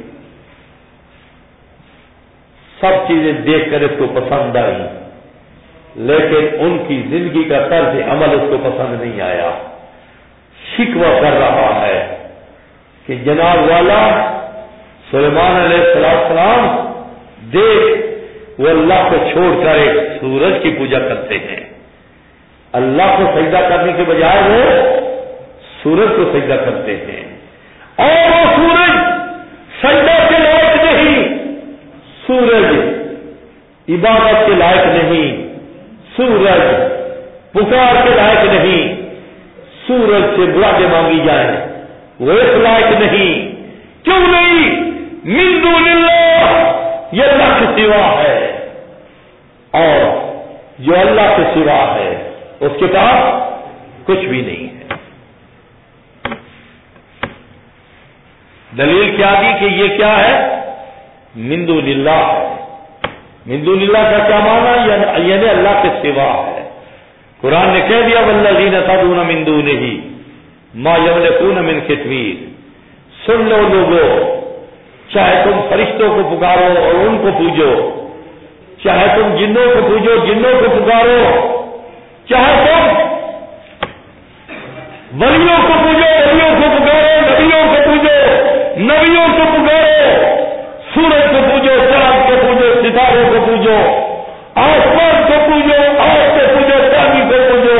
سب چیزیں دیکھ کر اس کو پسند آئی، لیکن ان کی زندگی کا طرز عمل اس کو پسند نہیں آیا، شکوہ کر رہا ہے کہ جناب والا سلیمان علیہ السلام دیکھ، وہ اللہ کو چھوڑ کر ایک سورج کی پوجا کرتے ہیں، اللہ کو سجدہ کرنے کے بجائے وہ سورج کو سجدہ کرتے ہیں، اور وہ سورج سجدہ کے لائق نہیں، سورج عبادت کے لائق نہیں، سورج پکار کے لائق نہیں، سورج سے دعائیں مانگی جائیں وہ اس لائق نہیں۔ کیوں نہیں؟ من دون اللہ، یہ اللہ کے سوا ہے، اور جو اللہ کے سوا ہے اس کے پاس کچھ بھی نہیں ہے۔ دلیل کیا دی کہ یہ کیا ہے؟ من دون اللہ۔ من دون اللہ کا کیا معنی؟ یعنی اللہ کے سوا ہے۔ قرآن نے کہہ دیا والذین تدعون من دونہ ما یملکون من قطمیر، سن لو لوگو، چاہے تم فرشتوں کو پکارو اور ان کو پوجو، چاہے تم جنوں کو پوجو جنوں کو پکارو، چاہے تم ولیوں کو پوجو ولیوں کو پکارو، نبیوں کو پوجو نبیوں کو پکارو، سورج کو پوجو چاند کو پوجو ستاروں کو پوجو، آسمان کو پوجو آگ کو پوجو پانی کو پوجو،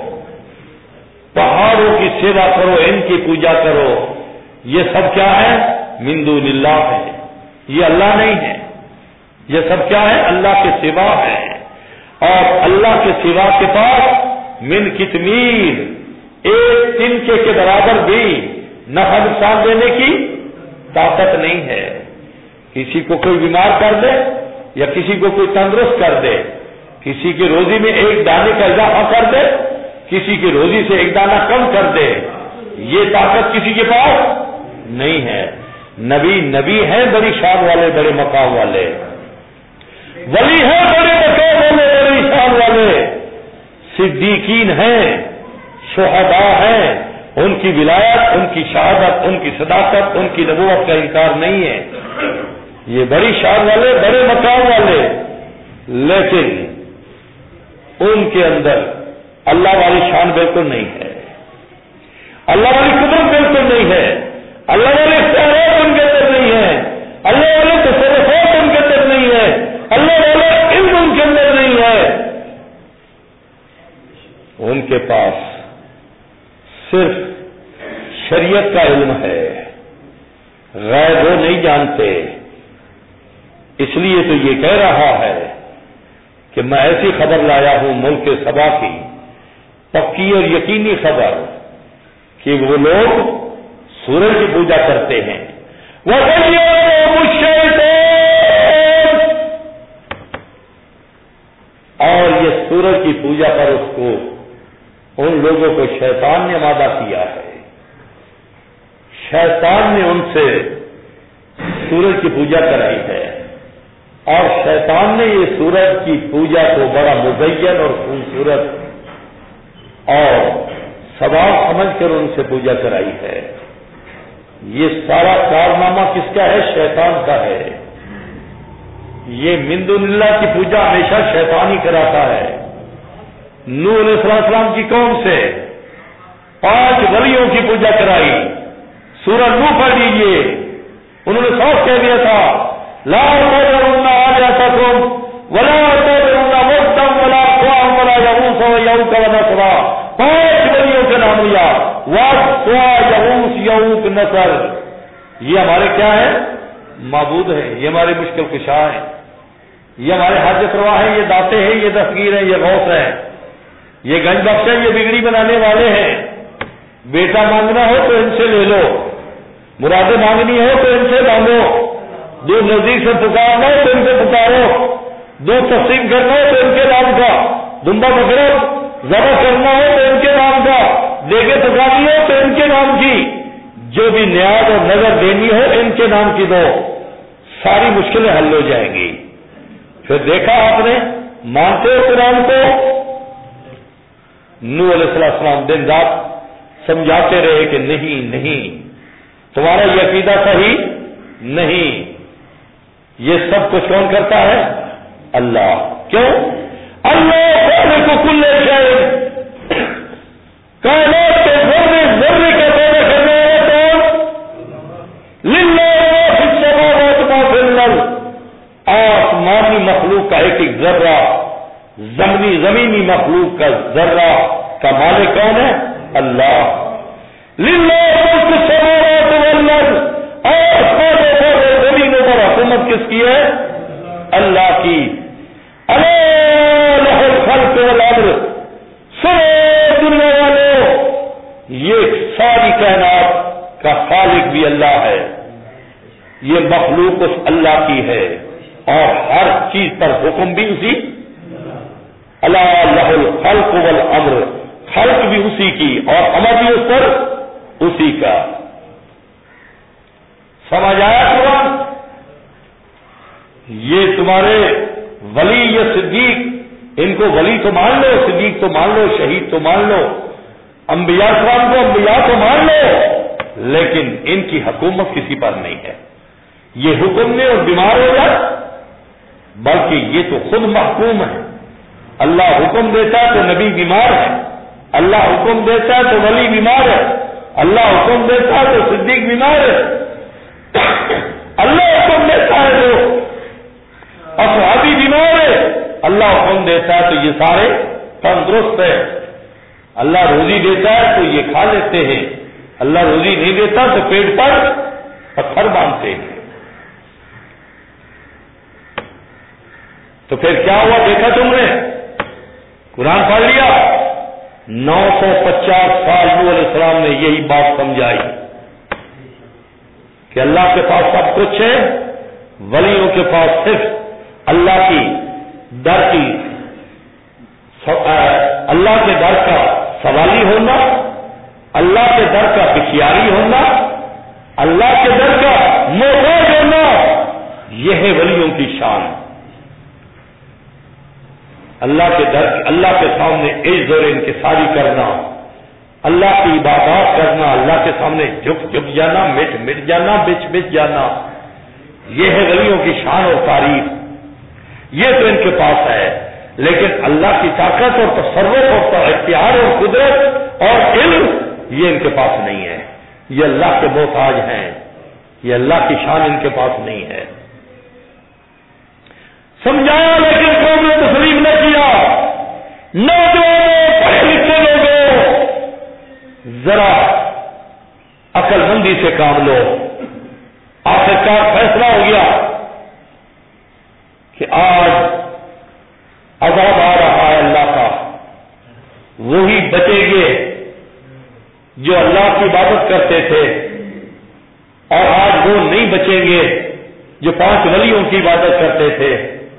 پہاڑوں کی سیوا کرو ان کی پوجا کرو، یہ سب کیا ہے؟ من دون اللہ ہے، یہ اللہ نہیں ہے، یہ سب کیا ہے؟ اللہ کے سوا ہے، اور اللہ کے سوا کے پاس من کتمیر ایک تنکے کے برابر بھی نفع نقصان دینے کی طاقت نہیں ہے۔ کسی کو کوئی بیمار کر دے یا کسی کو کوئی تندرست کر دے، کسی کی روزی میں ایک دانے کا اضافہ کر دے، کسی کی روزی سے ایک دانہ کم کر دے، یہ طاقت کسی کے پاس نہیں ہے۔ نبی ہیں بڑی شان والے بڑے مقام والے، ولی ہیں بڑے مقام والے بڑی شان والے، صدیقین ہیں، شہداء ہیں، ان کی ولایت ان کی شہادت ان کی صداقت ان کی نبوت کا انکار نہیں ہے، یہ بڑی شان والے بڑے مقام والے، لیکن ان کے اندر اللہ والی شان بالکل نہیں ہے، اللہ والی قدرت بالکل نہیں ہے، اللہ والے اختیارات ان کے اندر نہیں ہے، اللہ والے تصرفات ان کے اندر نہیں ہے، اللہ والے علم ان کے اندر نہیں ہے، ان کے پاس صرف شریعت کا علم ہے، غیب وہ نہیں جانتے، اس لیے تو یہ کہہ رہا ہے کہ میں ایسی خبر لایا ہوں ملک سبا کی، پکی اور یقینی خبر کہ وہ لوگ سورج کی پوجا کرتے ہیں، اور یہ سورج کی پوجا پر اس کو ان لوگوں کو شیطان نے آمادہ کیا ہے، شیطان نے ان سے سورج کی پوجا کرائی ہے، اور شیطان نے یہ سورج کی پوجا کو بڑا مزین اور خوبصورت اور ثواب سمجھ کر ان سے پوجا کرائی ہے۔ یہ سارا کارنامہ کس کا ہے؟ شیطان کا ہے۔ یہ من دون اللہ کی پوجا ہمیشہ شیطان ہی کراتا ہے۔ نوح علیہ السلام کی قوم سے 5 ولیوں کی پوجا کرائی، سورہ نوح پڑھ لیجیے، انہوں نے صاف کہہ دیا تھا لا تذرن آلہتکم ولا تذرن ودا ولا سواع ولا یغوث ویعوق ونسرا، 5 ولیوں کے نام لیا، واد سواع یغوث یعوق نسر، یہ ہمارے کیا ہے؟ معبود ہیں، یہ ہمارے مشکل کشا ہیں، یہ ہمارے حاجت روا ہیں، یہ داتے ہیں، یہ دستگیر ہیں، یہ غوث ہیں، یہ گنج بخش ہیں، یہ بگڑی بنانے والے ہیں، بیٹا مانگنا ہو تو ان سے لے لو، مرادیں مانگنی ہو تو ان سے مانگو، دودھ نزدیک سے پکارنا ہو تو ان سے پکارو، دودھ تقسیم کرنا ہو تو ان کے نام کا، دمبا بکرا ذبح کرنا ہو تو ان کے نام کا، دیگیں پکانی ہو تو ان کے نام کی، جو بھی نیاز اور نظر دینی ہو ان کے نام کی دو، ساری مشکلیں حل ہو جائیں گی۔ پھر دیکھا آپ نے، مانتے ہو قرآن کو؟ نوح علیہ السلام دن رات سمجھاتے رہے کہ نہیں تمہارا یہ عقیدہ صحیح نہیں، یہ سب کچھ کون کرتا ہے؟ اللہ۔ کیوں؟ اللہ خالق کل شیء، کائنات کے ذرے ذرے کا پیدا کرنے والا کون؟ للہ ما فی السماوات ما فی الارض، آسمانی مخلوق کا ایک ایک ذرہ، زمینی مخلوق کا ذرہ کا مالک کون ہے؟ اللہ۔ للہ ملک السماوات والارض، آسمانوں پر زمینوں پر حکومت کس کی ہے؟ اللہ کی۔ الا لہ الخلق والامر، سنو دنیا والوں، یہ ساری کائنات کا خالق بھی اللہ ہے، یہ مخلوق اس اللہ کی ہے، اور ہر چیز پر حکم بھی اسی، الا لہ الخلق والامر، خلق بھی اسی کی اور امر بھی اس پر اسی کا۔ سمجھ آیا قرآن؟ یہ تمہارے ولی یا صدیق، ان کو ولی تو مان لو، صدیق تو مان لو، شہید تو مان لو، انبیاء کرام کو انبیاء تو مان لو، لیکن ان کی حکومت کسی پر نہیں ہے. یہ حکم میں اور بیمار ہو جائے، بلکہ یہ تو خود محکوم ہے. اللہ حکم دیتا ہے تو نبی بیمار ہے، اللہ حکم دیتا ہے تو ولی بیمار ہے، اللہ حکم دیتا ہے تو صدیق بیمار ہے، اللہ حکم دیتا ہے تو اصحابی بیمار ہے، اللہ حکم دیتا ہے تو یہ سارے تندرست ہے. اللہ روزی دیتا ہے تو یہ کھا لیتے ہیں، اللہ روزی نہیں دیتا تو پیٹ پر پتھر باندھتے ہیں. تو پھر کیا ہوا دیکھا تم نے؟ قرآن پڑھ لیا. 950 سال نوح علیہ السلام نے یہی بات سمجھائی کہ اللہ کے پاس سب کچھ ہے، ولیوں کے پاس صرف اللہ کی در کی اللہ کے در کا سوالی ہونا، اللہ کے در کا بخیاری ہونا، اللہ کے در کا محتاج ہونا، یہ ہے ولیوں کی شان. اللہ کے سامنے عز اور انکساری کرنا، اللہ کی عبادات کرنا، اللہ کے سامنے جھک جانا، مٹ جانا، بچ جانا، یہ ہے ولیوں کی شان اور تعریف. یہ تو ان کے پاس ہے، لیکن اللہ کی طاقت اور تصرف اور اختیار اور قدرت اور علم یہ ان کے پاس نہیں ہے. یہ اللہ کے محتاج ہیں، یہ اللہ کی شان ان کے پاس نہیں ہے. سمجھایا لیکن قوم نے تسلیم نہ کیا. نوجوانوں، پڑھے لکھے لوگوں، ذرا عقل مندی سے کام لو. آخرکار فیصلہ ہو گیا کہ آج عذاب آ رہا ہے اللہ کا. وہی بچیں گے جو اللہ کی عبادت کرتے تھے، اور آج وہ نہیں بچیں گے جو 5 ولیوں کی عبادت کرتے تھے.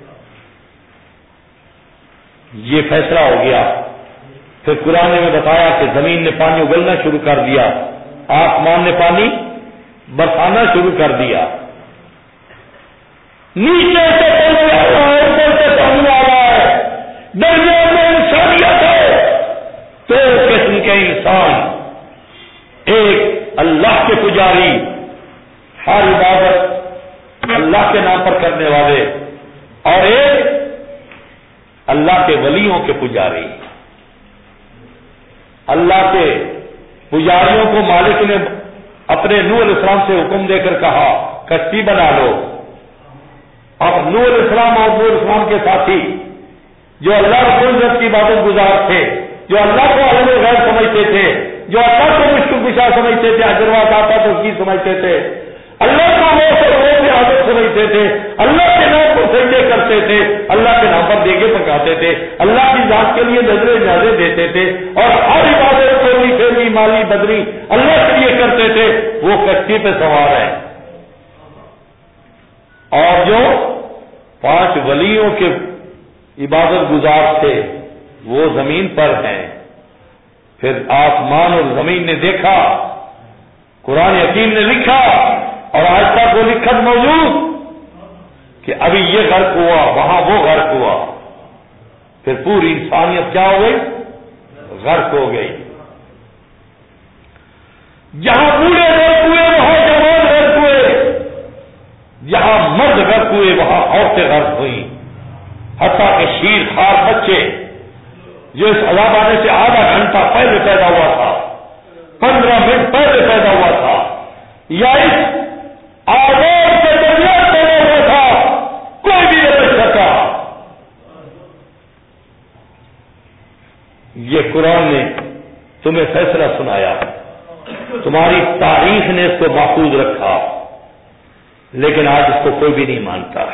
یہ فیصلہ ہو گیا. پھر قرآن نے بتایا کہ زمین نے پانی اگلنا شروع کر دیا، آسمان نے پانی برسانا شروع کر دیا، نیچے سے پانی آ رہا ہے، اوپر سے پانی آ رہا ہے، درمیان میں انسانیت ہے. 2 قسم کے انسان، ایک اللہ کے پجاری، ہر عبادت اللہ کے نام پر کرنے والے، اور ایک اللہ کے ولیوں کے پجاری. اللہ کے پجاریوں کو مالک نے اپنے نوح علیہ السلام سے حکم دے کر کہا کشتی بنا لو. اب نوح علیہ السلام اور نوح علیہ السلام کے ساتھی جو اللہ رب العزت کی عبادت گزار تھے، جو اللہ کو عالم غیر سمجھتے تھے، جو اللہ کو مشکل کشا سمجھتے تھے، اجرات آتا تو اس کی سمجھتے تھے، اللہ کو وہ عادت سمجھتے تھے، اللہ کے نام پر سجدے کرتے تھے، اللہ کے نام پر دیگے پکاتے تھے، اللہ کی ذات کے لیے نظریں نیازیں دیتے تھے، اور ہر عبادت کوئی پھیلی مالی بدری اللہ کے لیے کرتے تھے، وہ کشتی پہ سوار ہیں. اور جو 5 ولیوں کے عبادت گزار تھے وہ زمین پر ہیں. پھر آسمان اور زمین نے دیکھا، قرآن حکیم نے لکھا، اور آج تک وہ لکھت موجود کہ ابھی یہ غرق ہوا، وہاں وہ غرق ہوا. پھر پوری انسانیت کیا ہو گئی؟ غرق ہو گئی. جہاں بوڑھے غرق ہوئے وہاں جوان غرق ہوئے، جہاں مرد غرق ہوئے وہاں عورتیں غرق ہوئیں. حتیٰ کہ شیر خوار بچے جو اس عذاب آنے سے آدھا گھنٹہ پہلے پیدا ہوا تھا، 15 منٹ پہلے پیدا ہوا تھا، یا اس آزاد کے درمیان پیدا ہوا تھا، کوئی بھی نہیں بچ سکا. یہ قرآن نے تمہیں فیصلہ سنایا، تمہاری تاریخ نے اس کو محفوظ رکھا، لیکن آج اس کو کوئی بھی نہیں مانتا.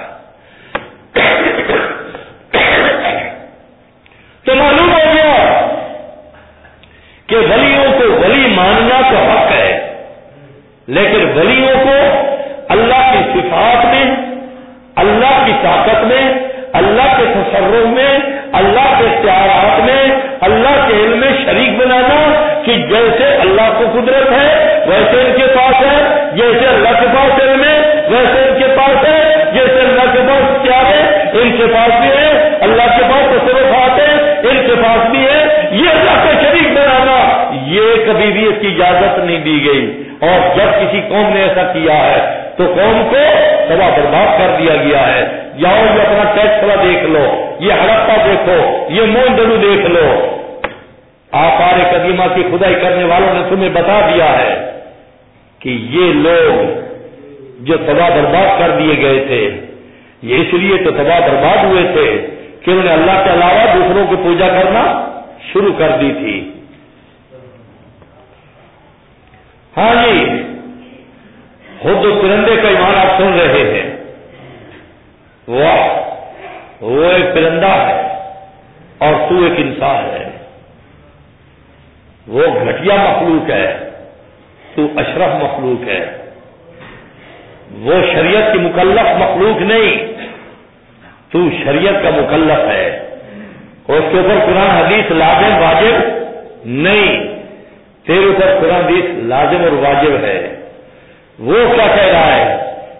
تو معلوم ہو گیا کہ ولیوں کو ولی ماننا تو حق ہے، لیکن ولیوں کو اللہ کی صفات میں، اللہ کی طاقت میں، اللہ کے تصرف میں، اللہ کے اختیارات میں، اللہ کے علم میں شریک بنانا کہ جیسے اللہ کو قدرت ہے ویسے ان کے پاس ہے، جیسے اللہ کے پاس علم ہے ویسے ان کے پاس ہے، جیسے اللہ کے پاس اختیار ہے ان کے پاس بھی ہے، اللہ کے پاس تصرفات ہے ان کے پاس بھی ہے. یہ اللہ کا شریک بنانا یہ ایک تربیت کی اجازت نہیں دی گئی، اور جب کسی قوم نے ایسا کیا ہے تو قوم کو تباہ برباد کر دیا گیا ہے۔ جاؤ یہ اپنا ٹیکسلا دیکھ لو، یہ ہڑپا دیکھو، یہ موہنجودڑو دیکھ لو، آثار قدیمہ کی کھدائی کرنے والوں نے تمہیں بتا دیا ہے کہ یہ لوگ جو تباہ برباد کر دیے گئے تھے، یہ اس لیے تو تباہ برباد ہوئے تھے کہ انہوں نے اللہ کے علاوہ دوسروں کی پوجا کرنا شروع کر دی تھی۔ ہاں جی، خود پرندے کا ایمان آپ سن رہے ہیں، وہ ایک پرندہ ہے اور تو ایک انسان ہے، وہ گھٹیا مخلوق ہے، تو اشرف مخلوق ہے، وہ شریعت کی مکلف مخلوق نہیں، تو شریعت کا مکلف ہے، اور اس کے اوپر قرآن حدیث لازم واجب نہیں، تیرے اوپر قرآن حدیث لازم اور واجب ہے۔ وہ کیا کہہ رہا ہے؟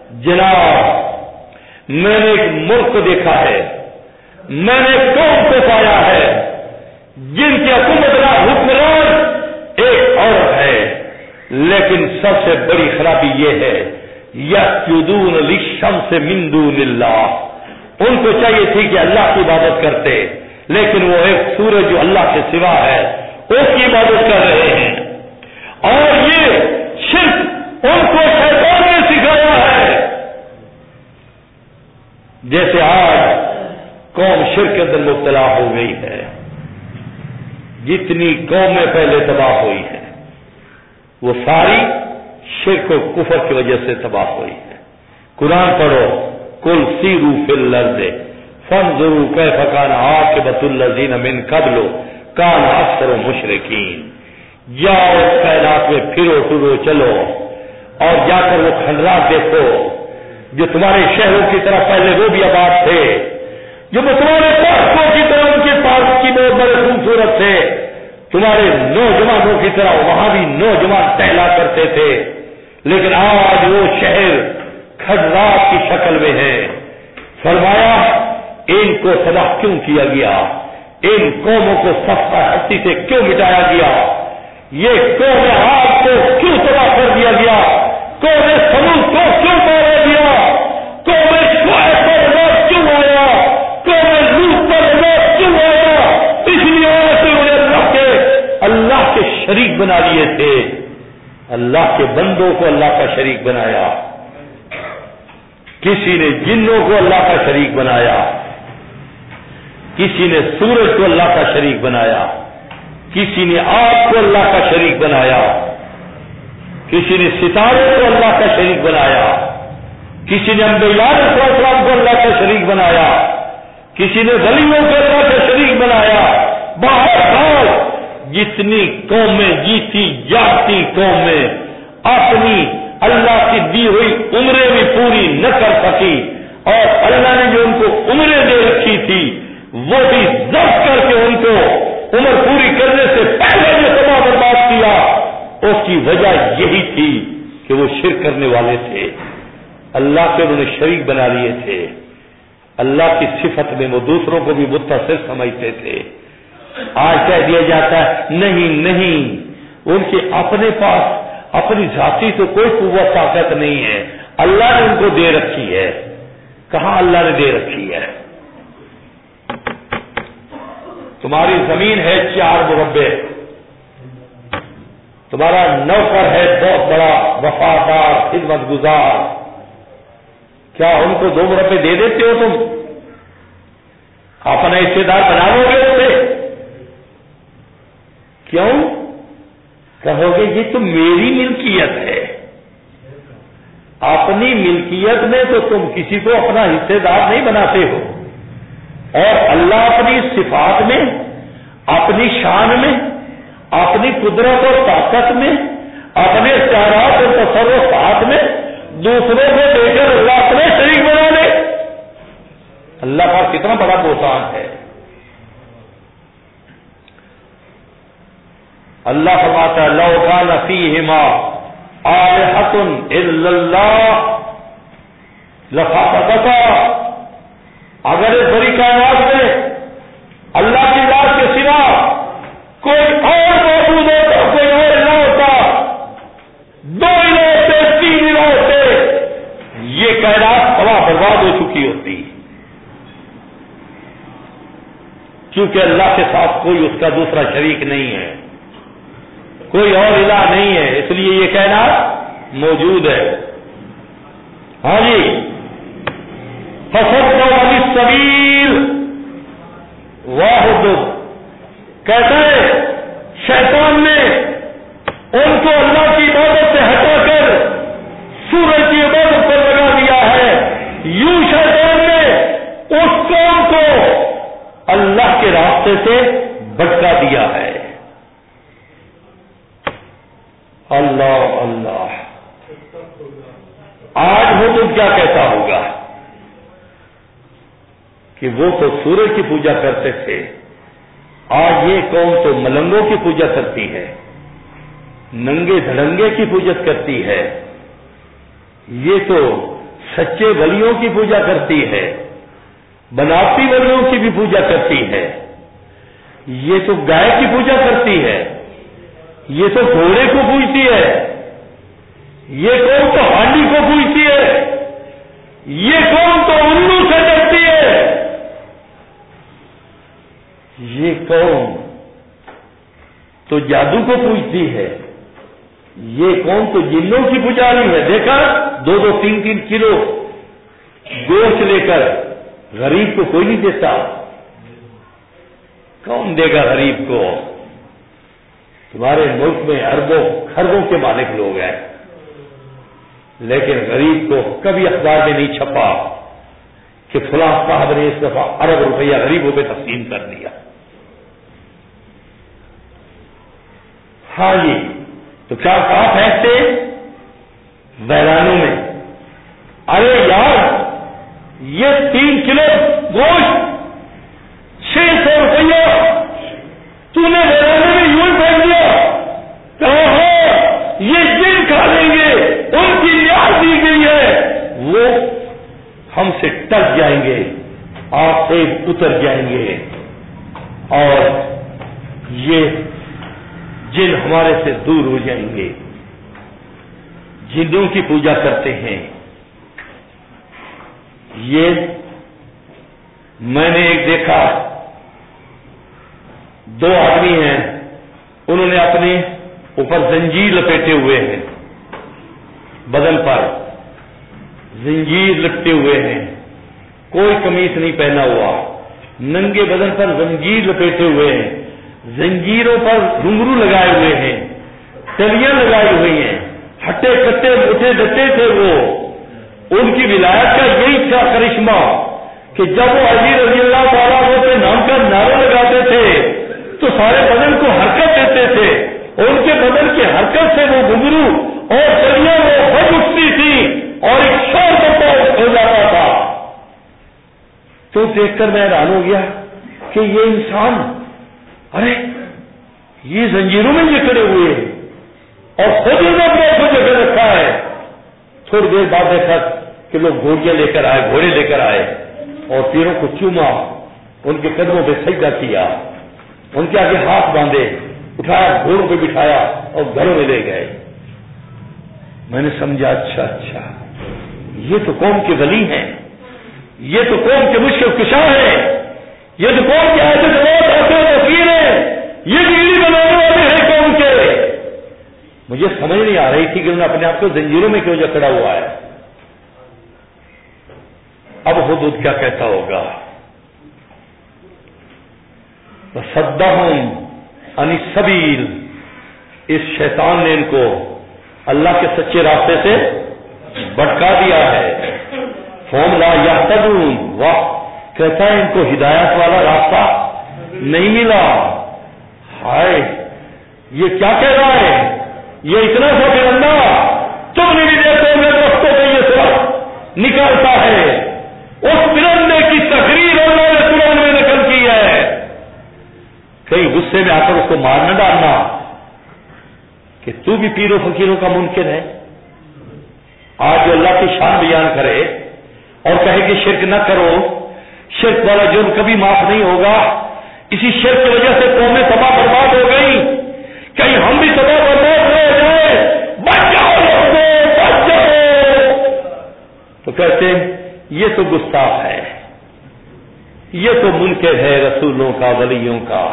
جناب میں نے ایک ملک کو دیکھا ہے، میں نے ایک قوم کو پایا ہے جن کے حکومت کا حکمران ایک عورت ہے، لیکن سب سے بڑی خرابی یہ ہے یسجدون للشمس من دون اللہ، ان کو چاہیے تھی کہ اللہ کی عبادت کرتے، لیکن وہ ایک سورج جو اللہ کے سوا ہے اس کی عبادت کر رہے ہیں، اور یہ شرک ان کو شیطان نے سکھایا ہے۔ جیسے آج قوم شرک کے اندر مبتلا ہو گئی ہے، جتنی قومیں پہلے تباہ ہوئی ہیں وہ ساری شرک و کفر کی وجہ سے تباہ ہوئی ہے۔ قرآن پڑھو، قل سیروا فی الارض فانظروا کیف کان عاقبۃ الذین من قبل کان اکثر مشرکین، جاؤ کائنات میں پھرو ٹرو چلو اور جا کر وہ کھنڈرات دیکھو جو تمہارے شہروں کی طرح پہلے وہ بھی آباد تھے، جو تمہارے پارکوں کی طرح ان کے پارک کی بہت بڑے خوبصورت تھے، تمہارے نوجوانوں کی طرح وہاں بھی نوجوان ٹہلا کرتے تھے، لیکن آج وہ شہر کھنڈرات کی شکل میں ہے۔ فرمایا ان کو تباہ کیوں کیا گیا، ان قوموں کو صفحہ ہستی سے کیوں مٹایا گیا، یہ قوم عاد کو کیوں تباہ کر دیا گیا، قوم سمود کو کیوں مارا گیا، قوم شعیب پر عذاب کیوں آیا، قوم لوط پر عذاب کیوں آیا، اس لیے انہیں اللہ کے شریک بنا لیے تھے، اللہ کے بندوں کو اللہ کا شریک بنایا، کسی نے جنوں کو اللہ کا شریک بنایا، کسی نے سورج کو اللہ کا شریک بنایا، کسی نے آگ کو اللہ کا شریک بنایا، کسی نے ستاروں کو اللہ کا شریک بنایا، کسی نے انبیاء علیہ السلام کو اللہ کا شریک بنایا، کسی نے ولیوں کو اللہ کا شریک بنایا۔ بہرحال جتنی قومیں جیتی جاتی قومیں اپنی اللہ کی دی ہوئی عمریں بھی پوری نہ کر سکی، اور اللہ نے جو ان کو عمریں دے رکھی تھی وہ بھی ضبط کر کے ان کو عمر پوری کرنے سے پہلے جو تباہ برباد کیا، اس کی وجہ یہی تھی کہ وہ شرک کرنے والے تھے، اللہ کے انہوں نے شریک بنا لیے تھے، اللہ کی صفت میں وہ دوسروں کو بھی متصل سمجھتے تھے۔ آج کہہ دیا جاتا ہے نہیں ان کے اپنے پاس اپنی ذاتی تو کوئی قوت طاقت نہیں ہے، اللہ نے ان کو دے رکھی ہے۔ کہاں اللہ نے دے رکھی ہے؟ تمہاری زمین ہے 4 مربع، تمہارا نوکر ہے بہت بڑا وفادار خدمت گزار، کیا ان کو 2 مربع دے دیتے ہو؟ تم اپنا حصے دار بنا لو گے اسے؟ کیوں؟ کہو گے یہ تو میری ملکیت ہے، اپنی ملکیت میں تو تم کسی کو اپنا حصے دار نہیں بناتے ہو، اور اللہ اپنی صفات میں، اپنی شان میں، اپنی قدرت اور طاقت میں، اپنے اختیارات اور تصرفات میں دوسروں کو دے کر اللہ اپنے شریک بنا لے۔ اللہ کا کتنا بڑا بہتان ہے۔ اللہ فرماتا ہے لو کان فیہما آلہۃ الا اللہ لفسدتا، اگر اس بڑی کائنات میں اللہ کی ذات کے سوا کوئی اور موجود ہوتا، کوئی اور الہ برباد ہو چکی ہوتی، کیونکہ اللہ کے ساتھ کوئی اس کا دوسرا شریک نہیں ہے، کوئی اور الہ نہیں ہے، اس لیے یہ کہنا موجود ہے۔ ہاں جی، فصدوا عن السبیل واحد، کہتا ہے شیطان نے ان کو اللہ کی عبادت سے ہٹا کر سورج کی عبادت پر لگا دیا ہے، یوں شیطان نے اس قوم کو اللہ کے راستے سے بھٹکا دیا ہے۔ اللہ اللہ، آج وہ تو کیا کہتا ہوگا کہ وہ تو سورج کی پوجا کرتے تھے، آج یہ قوم تو ملنگوں کی پوجا کرتی ہے، ننگے دھڑنگے کی پوجا کرتی ہے، یہ تو سچے ولیوں کی پوجا کرتی ہے، بناوٹی ولیوں کی بھی پوجا کرتی ہے، یہ تو گائے کی پوجا کرتی ہے، یہ تو گھوڑے کو پوجتی ہے، یہ قوم تو ہانڈی کو پوجتی ہے، یہ قوم تو الو سے ڈرتی ہے، یہ قوم تو جادو کو پوجتی ہے، یہ قوم تو جنوں کی پجاری ہے۔ دیکھا 2-2 3-3 کلو گوشت لے کر غریب کو کوئی نہیں دیتا، کون دے گا غریب کو؟ تمہارے ملک میں اربوں خربوں کے مالک لوگ ہیں، لیکن غریب کو کبھی اخبار میں نہیں چھپا کہ فلاں صاحب نے اس دفعہ ارب روپیہ غریبوں پہ تقسیم کر دیا۔ ہاں جی، تو کیا کہا پھینکتے ویرانوں میں، ارے یار یہ 3 کلو گوشت 600 روپیہ تو نے ویرانے میں یوں پھینک دیا، کہا ہاں یہ جن کھا لیں گے، ان کی نیاز دی گئی ہے، وہ ہم سے ٹک جائیں گے، آپ سے اتر جائیں گے، اور یہ جن ہمارے سے دور ہو جائیں گے۔ جنوں کی پوجا کرتے ہیں۔ یہ میں نے ایک دیکھا، 2 آدمی ہیں، انہوں نے اپنے اوپر زنجیر لپیٹے ہوئے ہیں، بدن پر زنجیر لپٹے ہوئے ہیں، کوئی قمیص نہیں پہنا ہوا، ننگے بدن پر زنجیر لپیٹے ہوئے ہیں، زنجیروں پر گھنگرو لگائے ہوئے ہیں، تلیاں لگائی ہوئی ہیں، ہٹے کٹے موٹے ڈٹے تھے وہ۔ ان کی ولایت کا یہی تھا کرشمہ کہ جب وہ علی رضی اللہ تعالیٰ عنہ کے نام کا نعرہ لگاتے تھے تو سارے بدن کو حرکت دیتے تھے، اور ان کے بدن کی حرکت سے وہ گھنگرو اور تلیاں وہ بھج اٹھتی تھی اور ایک شور بتا ہو جاتا تھا۔ تو دیکھ کر میں حیران ہو گیا کہ یہ انسان، ارے یہ زنجیروں میں جکڑے ہوئے ہیں اور خود انہوں نے اپنے کو جگہ رکھا ہے۔ تھوڑی دیر بعد دیکھا کہ لوگ گھوڑیاں لے کر آئے، گھوڑے لے کر آئے اور پیروں کو چوما، ان کے قدموں پہ سجدہ کیا، ان کے آگے ہاتھ باندھے، اٹھایا، گھوڑوں پہ بٹھایا اور گھروں میں لے گئے۔ میں نے سمجھا اچھا یہ تو قوم کے ولی ہیں، یہ تو قوم کے مشکل کشا ہیں، یہ تو قوم کے آتے وکیل ہیں، یہ بجلی بنانے والے ہیں قوم کے۔ مجھے سمجھ نہیں آ رہی تھی کہ انہوں نے اپنے آپ کو زنجیروں میں کیوں جکڑا ہوا ہے۔ اب حدود کیا کہتا ہوگا؟ وَصَدَّهُمْ عَنِ السَّبِيلِ، اس شیطان نے ان کو اللہ کے سچے راستے سے بھٹکا دیا ہے۔ فَهُمْ لَا يَهْتَدُونَ، واہ، کہتا ہے ان کو ہدایت والا راستہ نہیں ملا۔ ہائے، یہ کیا کہہ رہا ہے؟ یہ اتنا سا بلندہ تم نے بھی دیکھو میں رستوں پہ یہ سورج نکالتا ہے، اس بلندے کی تقریر اللہ نے قرآن میں نقل کی ہے۔ کہیں غصے میں آ کر اس کو مار نہ ڈالنا کہ تو بھی پیروں فقیروں کا منکر ہے۔ آج جو اللہ کی شان بیان کرے اور کہے کہ شرک نہ کرو، شرک والا جرم کبھی معاف نہیں ہوگا، اسی شرک کی وجہ سے قومیں تباہ برباد ہو گئی، کہیں ہم بھی تباہ برباد ہو جائے، بچ جاؤ لوگوں، بچ جاؤ۔ تو کہتے ہیں یہ تو گستاخ ہے، یہ تو منکر ہے رسولوں کا، ولیوں کا۔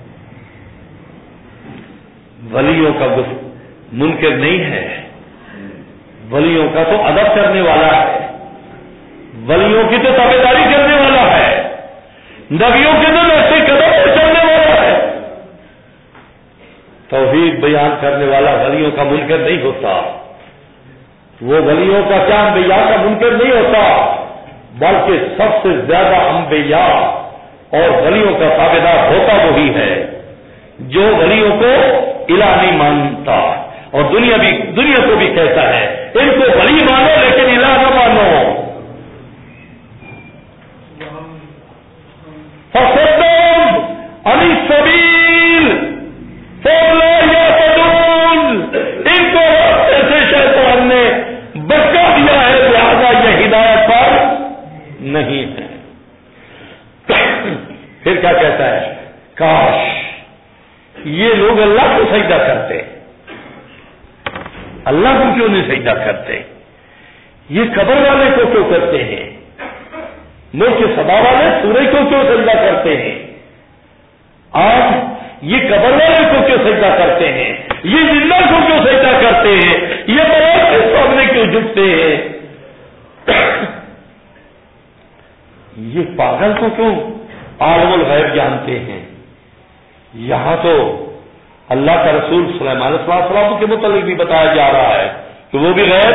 ولیوں کا منکر نہیں ہے، ولیوں کا تو ادب کرنے والا ہے، ولیوں کی تو تابعداری کرنے والا ہے، نبیوں کے تو ایسے قدم پر چلنے والا ہے۔ توحید بیان کرنے والا ولیوں کا منکر نہیں ہوتا، وہ ولیوں کا کیا انبیاء کا منکر نہیں ہوتا، بلکہ سب سے زیادہ انبیاء اور ولیوں کا تابعدار ہوتا وہی ہے جو ولیوں کو الہ نہیں مانتا، اور دنیا کو بھی کہتا ہے ان کو ولی مانو لیکن الہ نہ مانو۔ فصدهم عن السبیل فهم لا يهتدون، ان کو راستے سے شیطان نے بچا دیا ہے، لہذا یہ ہدایت پر نہیں ہے۔ پھر کیا کہتا ہے؟ کاش یہ لوگ اللہ کو سجدہ کرتے، اللہ کو کیوں نہیں سجدہ کرتے؟ یہ قبر والے کو کیوں کرتے ہیں؟ ملک سبا والے سورج کو کیوں سجدہ کرتے ہیں؟ آج یہ قبر والے کو کیوں سجدہ کرتے ہیں؟ یہ زندہ کو کیوں سجدہ کرتے ہیں؟ یہ بلاک کے سامنے کیوں جھکتے ہیں؟ یہ پاگل کو کیوں عالم الغیب جانتے ہیں؟ یہاں تو اللہ کا رسول سلیمان علیہ السلام کے متعلق بھی بتایا جا رہا ہے کہ وہ بھی غیر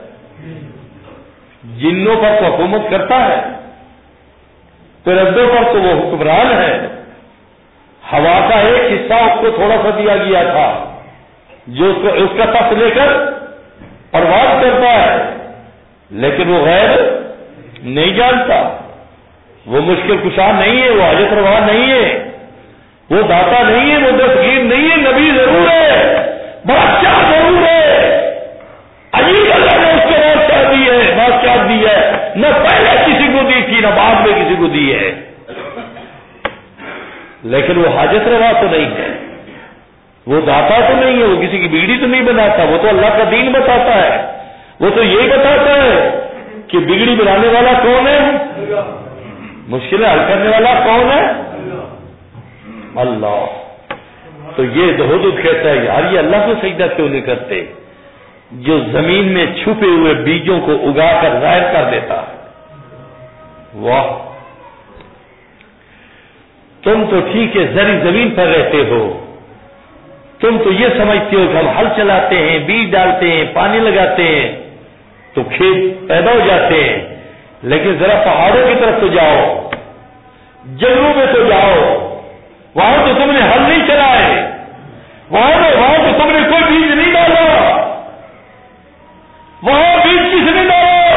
جنوں پر تو حکومت کرتا ہے، پرندوں پر تو وہ حکمران ہے، ہوا کا ایک حصہ اس کو تھوڑا سا دیا گیا تھا جو اس کا تخت لے کر پرواز کرتا ہے، لیکن وہ غیر نہیں جانتا، وہ مشکل کشا نہیں ہے، وہ حاجت روا نہیں ہے، وہ داتا نہیں ہے، وہ دستگیر نہیں ہے، نبی ضرور ہے، بادشاہ ضرور ہے، عجیب اللہ نے اس کو بادشاہ دی ہے، نہ پہلے کسی کو دی تھی نہ بعد میں کسی کو دی ہے، لیکن وہ حاجت روا تو نہیں ہے، وہ داتا تو نہیں ہے، وہ کسی کی بیڑی تو نہیں بناتا، وہ تو اللہ کا دین بتاتا ہے، وہ تو یہی بتاتا ہے کہ بگڑی بنانے والا کون ہے، مشکلیں حل کرنے والا کون ہے، اللہ۔ تو یہ دہدد کہتا ہے یار یہ اللہ کو سجدہ کیوں نہیں کرتے جو زمین میں چھپے ہوئے بیجوں کو اگا کر ظاہر کر دیتا ہے۔ واہ، تم تو ٹھیک ہے زری زمین پر رہتے ہو، تم تو یہ سمجھتے ہو کہ ہم ہل چلاتے ہیں، بیج ڈالتے ہیں، پانی لگاتے ہیں تو کھیت پیدا ہو جاتے ہیں، لیکن ذرا پہاڑوں کی طرف تو جاؤ، جنگلوں میں تو جاؤ، وہاں تو تم نے ہل نہیں چلائے، وہاں تو تم نے کوئی بیج نہیں ڈالا، وہاں بیج کس نے ڈالا؟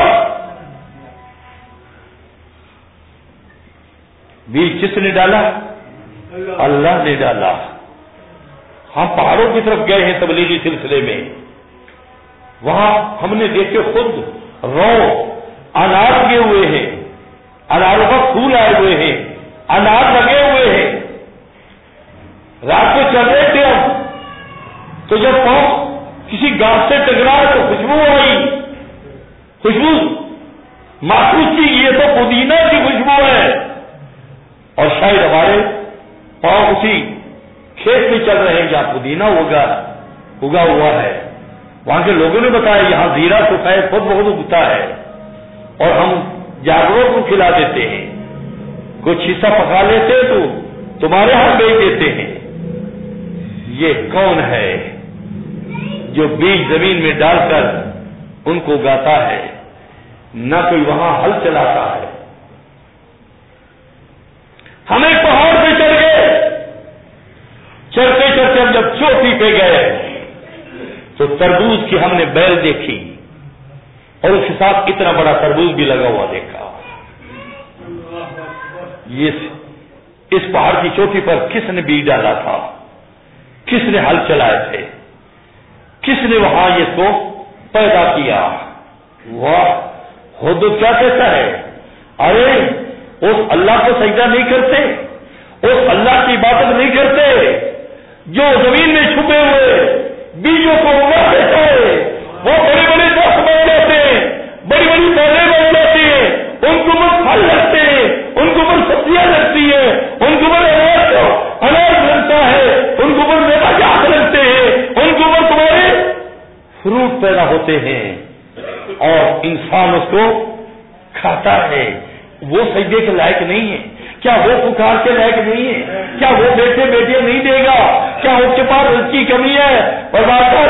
بیج کس نے ڈالا؟ اللہ نے ڈالا۔ ہم پہاڑوں کی طرف گئے ہیں تبلیغی سلسلے میں، وہاں ہم نے دیکھے خود رو انار لگے ہوئے ہیں، اناروں کا پھول آئے ہوئے ہیں، انار لگے ہوئے ہیں، رات کو چل رہے تھے ہم تو جب پاؤں کسی گاس سے ٹکرا تو خوشبو آئی، خوشبو محسوس کی یہ تو پودینہ کی خوشبو ہے، اور شاید ہمارے پاؤں اسی کھیت میں چل رہے ہیں جہاں پودینہ اگا ہوا ہے، وہاں کے لوگوں نے بتایا یہاں زیرہ سفید خود بہت اگتا ہے اور ہم جانوروں کو کھلا دیتے ہیں، کچھ حصہ پکا لیتے تو تمہارے ہاں بیچ دیتے ہیں۔ یہ کون ہے جو بیج زمین میں ڈال کر ان کو اگاتا ہے؟ نہ کوئی وہاں ہل چلاتا ہے۔ ہم ایک پہاڑ پہ چڑھ گئے، چڑھتے چڑھتے ہم جب چوٹی پہ گئے تو تربوز کی ہم نے بیل دیکھی اور اس کے ساتھ اتنا بڑا تربوز بھی لگا ہوا دیکھا۔ اس پہاڑ کی چوٹی پر کس نے بیج ڈالا تھا؟ کس نے ہل چلائے تھے؟ کس نے وہاں یہ کو پیدا کیا؟ واہ، حدود کیا کہتا ہے؟ ارے اس اللہ کو سجدہ نہیں کرتے، اس اللہ کی عبادت نہیں کرتے جو زمین میں چھپے ہوئے بیجوں کو اگا دیتا ہے، وہ بڑے بڑے درخت بن جاتے ہیں، بڑی بڑی پودے بن جاتے ہیں، سبزیاں لگتی ہیں ان کے اوپر اناج لگتا ہے، ان کے اوپر میوہ لگتے ہیں، ان کے اوپر تمہارے فروٹ پیدا ہوتے ہیں اور انسان اس کو کھاتا ہے، وہ سجدے کے لائق نہیں ہے؟ کیا وہ پکار کے لائق نہیں ہے؟ کیا وہ بیٹے بیٹیاں نہیں دے گا؟ کیا اس کے پاس رزق کی کمی ہے؟ اور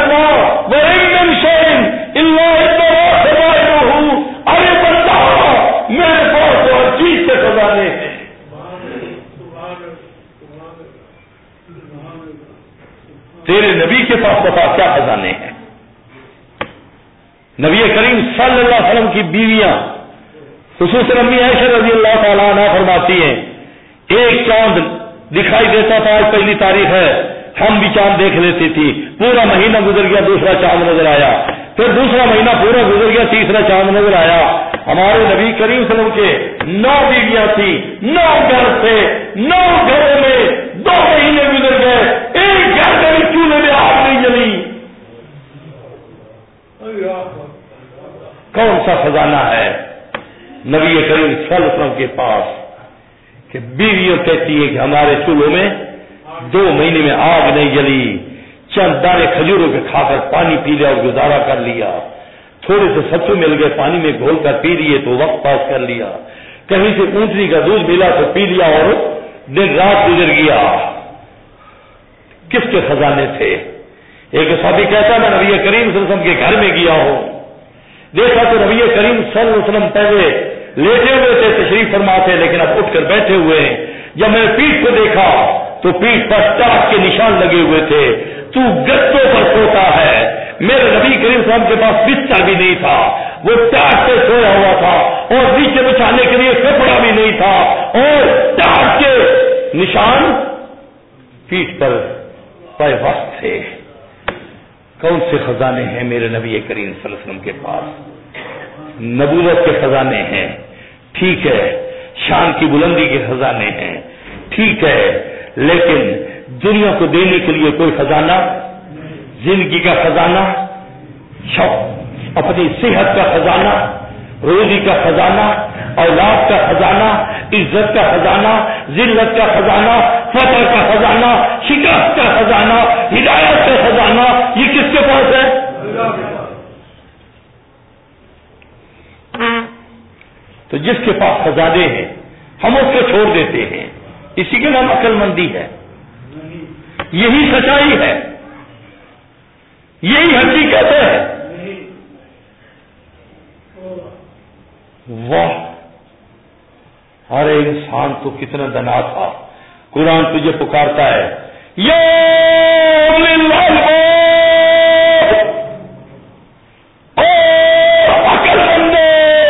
ارے بندہ میرے پاس تو ہر چیز کے خزانے ہیں. تیرے نبی کے پاس بتا کیا خزانے ہیں؟ نبی کریم صلی اللہ علیہ وسلم کی بیویاں خصوصاً امی عائشہ رضی اللہ تعالیٰ عنہ فرماتی ہیں ایک چاند دکھائی دیتا تھا، آج پہلی تاریخ ہے، ہم بھی چاند دیکھ لیتی تھی، پورا مہینہ گزر گیا دوسرا چاند نظر آیا، پھر دوسرا مہینہ پورا گزر گیا تیسرا چاند نظر آیا. ہمارے نبی کریم صلی اللہ علیہ وسلم کے 9 بیویاں تھیں، 9 گھر تھے، 9 گھروں میں 2 مہینے گزر گئے، ایک گھر کے چولہے میں آگ نہیں جلی. کون سا خزانہ ہے نبی کریم صلی اللہ علیہ وسلم کے پاس کہ بیویوں کہتی ہے کہ ہمارے چولہوں میں 2 مہینے میں آگ نہیں جلی، چند دانے کھجوروں کے کھا کر پانی پی لیا اور گزارا کر لیا، تھوڑے سے ستو مل گئے پانی میں گھول کر پی لیے تو وقت پاس کر لیا، کہیں سے اونٹنی کا دودھ ملا تو پی لیا اور دن رات گزر گیا. کس کے خزانے تھے؟ ایک صحابی کہتا میں نبی کریم صلی اللہ علیہ وسلم کے گھر میں گیا ہوں، دیکھا تو نبی کریم صلی اللہ علیہ وسلم پہلے لیٹے ہوئے تھے، تشریف فرما تھے، لیکن اب اٹھ کر بیٹھے ہوئے ہیں. جب میں نے پیٹھ کو دیکھا تو پیٹھ پر ٹاٹ کے نشان لگے ہوئے تھے. تو گدوں پر سوتا ہے. میرے نبی کریم صلی اللہ علیہ وسلم کے پاس بستر بھی نہیں تھا، وہ ٹاٹ پہ سویا ہوا تھا اور نیچے بچھانے کے لیے کپڑا بھی نہیں تھا اور ٹاٹ کے نشان پیٹھ پر پائے وقت تھے. کون سے خزانے ہیں میرے نبی کریم صلی اللہ علیہ وسلم کے پاس؟ نبوت کے خزانے ہیں، ٹھیک ہے، شان کی بلندی کے خزانے ہیں، ٹھیک ہے، لیکن دنیا کو دینے کے لیے کوئی خزانہ، زندگی کا خزانہ، اپنی صحت کا خزانہ، روزی کا خزانہ، اولاد کا خزانہ، عزت کا خزانہ، ذلت کا خزانہ، فتح کا خزانہ، شکست کا خزانہ، ہدایت کا خزانہ، یہ کس کے پاس ہے؟ تو جس کے پاس خزانے ہیں ہم اس کو چھوڑ دیتے ہیں، اسی کے نام عقل مندی ہے. یہی سچائی ہے، یہی حقیقت ہے. واہ، ارے انسان تو کتنا دنا تھا. قرآن تجھے پکارتا ہے، یا عقل مندو،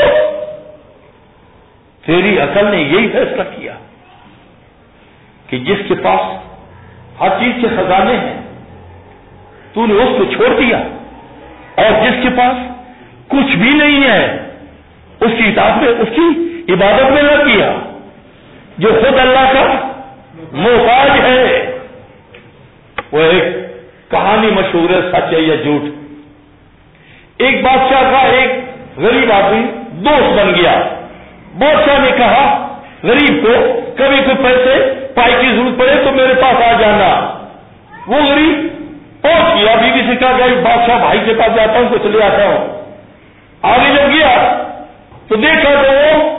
تیری عقل نے یہی فیصلہ کیا کہ جس کے پاس ہر چیز کے خزانے ہیں تو نے اس کو چھوڑ دیا، اور جس کے پاس کچھ بھی نہیں ہے اس کی اطاعت میں، اس کی عبادت میں نہ کیا، جو خود اللہ کا محتاج ہے. وہ ایک کہانی مشہور ہے، سچ ہے یا جھوٹ. ایک بادشاہ کا ایک غریب آدمی دوست بن گیا. بادشاہ نے کہا غریب کو کبھی کوئی پیسے پائی کی ضرورت پڑے تو میرے پاس آ جانا. وہ غریب پہنچ گیا، بیوی سے کہا کہ بادشاہ بھائی کے پاس جاتا ہوں، کچھ لے آتا ہوں. آگے جب گیا تو دیکھا تو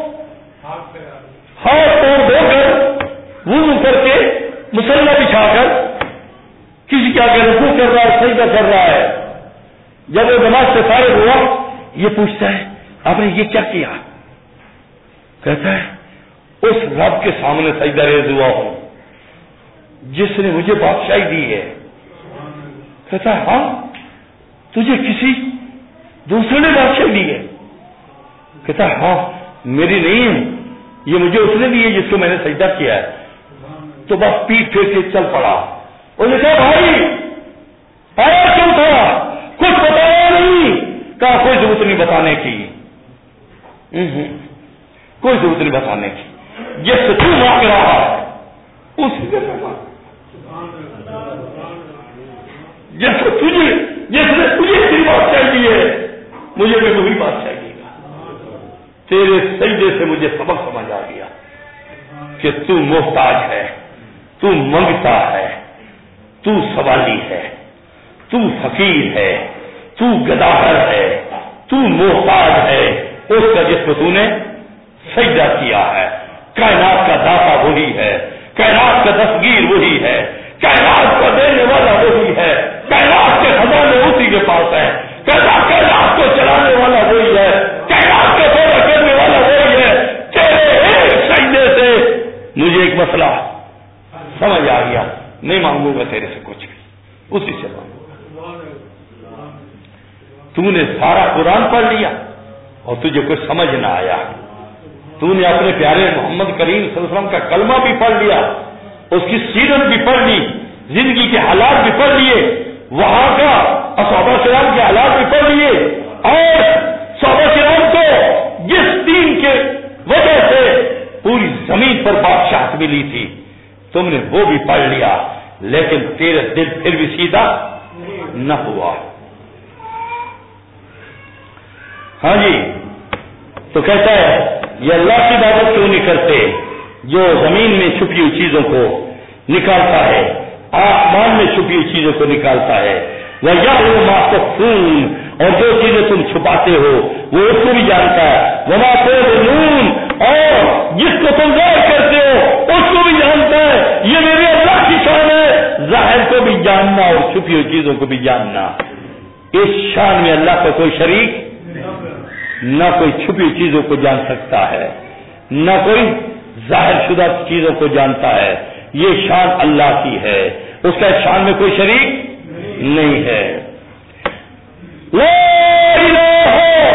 ہاتھ پیر دھو کر وضو کر کے مصلی بچھا کر کسی کے آگے رکوع کر رہا ہے، سجدہ کر رہا ہے. جب وہ نماز سے فارغ ہوا یہ پوچھتا ہے آپ نے یہ کیا کیا؟ کہتا ہے اس رب کے سامنے سجدہ ریز ہوا ہوں جس نے مجھے بادشاہی دی ہے. کہتا ہے ہاں، تجھے کسی دوسرے نے بادشاہی دی ہے؟ کہتا ہے ہاں، میری نہیں ہے، یہ مجھے اس نے دی ہے جس کو میں نے سجدہ کیا ہے. تو بس پیٹ پھیر کے چل پڑا. انہوں نے کہا بھائی آیا کیوں تھا؟ کچھ بتایا نہیں. کہا کوئی ضرورت نہیں بتانے کی، کوئی ضرورت نہیں بتانے کی، جس سے تو مانگ رہا ہے اسی سے جس نے تجھے تیری بات چاہیے مجھے بھی وہی بات چاہیے گا. تیرے سجدے سے مجھے سبق سمجھ آ گیا. کہ تو محتاج ہے، تو منگتا ہے، تو سوالی ہے، تو فقیر ہے، تو گداہر ہے، تو محتاج ہے اس کا جس کو تو نے سجدہ کیا ہے۔ کائنات کا داتا وہی ہے، کائنات کا دستگیر وہی ہے، کائنات کو دینے والا وہی ہے، کائنات کے خزانے اسی کے پاس ہے، کائنات کو چلانے والا وہی ہے، کائنات کو پیدا کرنے والا وہی ہے۔ تیرے ایک سجدے سے مجھے ایک مسئلہ سمجھ آ گیا، نہیں مانگوں گا تیرے سے کچھ بھی، اسی سے مانگوں گا۔ تو نے سارا قرآن پڑھ لیا اور تجھے کچھ سمجھ نہ آیا، تو نے اپنے پیارے محمد کریم صلی اللہ علیہ وسلم کا کلمہ بھی پڑھ لیا، اس کی سیرت بھی پڑھ لی، زندگی کے حالات بھی پڑھ لیے، وہاں کا صحابہ کرام کے حالات بھی پڑھ لیے، اور صحابہ کرام کو جس دین کے وجہ سے پوری زمین پر بادشاہت ملی تھی تم نے وہ بھی پڑھ لیا، لیکن تیرے دل پھر بھی سیدھا نہ ہوا۔ ہاں جی، تو کہتا ہے یہ اللہ کی عبادت کیوں نہیں کرتے جو زمین میں چھپی ہوئی چیزوں کو نکالتا ہے، آسمان میں چھپی ہوئی چیزوں کو نکالتا ہے، وَيَعْلَمُ مَا تُخْفُونَ، اور جو چیزیں تم چھپاتے ہو وہ اس کو بھی جانتا ہے، وَمَا تُعْلِنُونَ، اور جس کو تم ظاہر کرتے ہو اس کو بھی جانتا ہے۔ یہ میرے اللہ کی شان ہے، ظاہر کو بھی جاننا اور چھپی ہوئی چیزوں کو بھی جاننا۔ اس شان میں اللہ کا کوئی شریک نہ کوئی چھپی چیزوں کو جان سکتا ہے، نہ کوئی ظاہر شدہ چیزوں کو جانتا ہے، یہ شان اللہ کی ہے، اس کا شان میں کوئی شریک نہیں ہے۔ لا الہ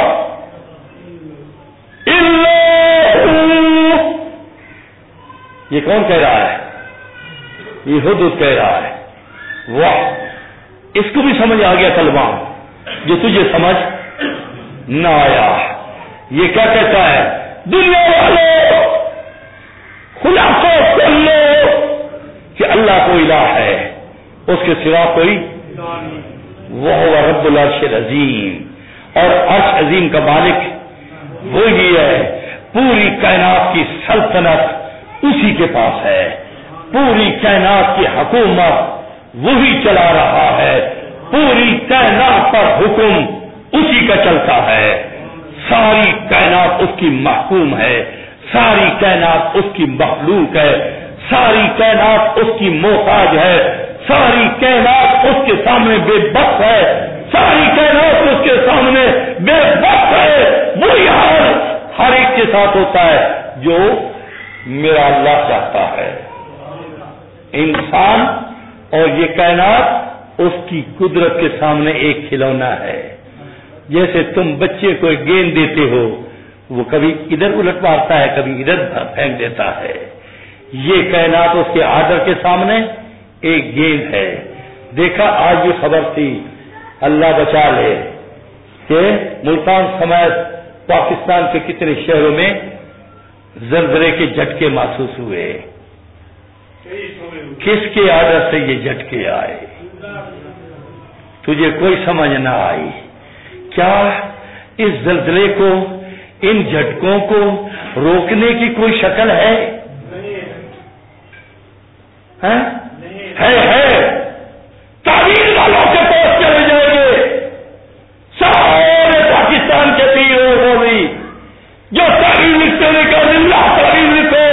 الا ہو، یہ کون کہہ رہا ہے؟ یہ حدود کہہ رہا ہے۔ واہ، اس کو بھی سمجھ آ گیا کلمہ جو تجھے سمجھ نہ آیا۔ یہ کیا کہتا ہے؟ دنیا والوں خلاصہ کر لو کہ اللہ کو الہ ہے، اس کے سوا کوئی، وہ رب العرش العظیم، اور عرش عظیم کا مالک وہی ہے، پوری کائنات کی سلطنت اسی کے پاس ہے، پوری کائنات کی حکومت وہی چلا رہا ہے، پوری کائنات پر حکم اسی کا چلتا ہے، ساری کائنات اس کی محکوم ہے، ساری کائنات اس کی مخلوق ہے، ساری کائنات اس کی محتاج ہے، ساری کائنات اس کے سامنے بے بس ہے، ساری کائنات اس کے سامنے بے بس ہے۔ وہی حال ہر ایک کے ساتھ ہوتا ہے جو میرا اللہ چاہتا ہے۔ انسان اور یہ کائنات اس کی قدرت کے سامنے ایک کھلونا ہے۔ جیسے تم بچے کو ایک گیند دیتے ہو، وہ کبھی ادھر الٹ مارتا ہے، کبھی ادھر پھینک دیتا ہے، یہ کائنات اس کے آرڈر کے سامنے ایک گیند ہے۔ دیکھا آج بھی خبر تھی، اللہ بچا لے، کہ ملتان سمیت پاکستان کے کتنے شہروں میں زلزلے کے جھٹکے محسوس ہوئے۔ کس کے آرڈر سے یہ جھٹکے آئے؟ تجھے کوئی سمجھ نہ آئی؟ کیا اس زلزلے کو، ان جھٹکوں کو روکنے کی کوئی شکل ہے؟ ہے تعبیر والوں کے پاس چلے جائیں گے، سارے پاکستان کے پیر اور بھی جو تعبیر لکھتے ہوئے کہ اللہ تعبیر لکھو،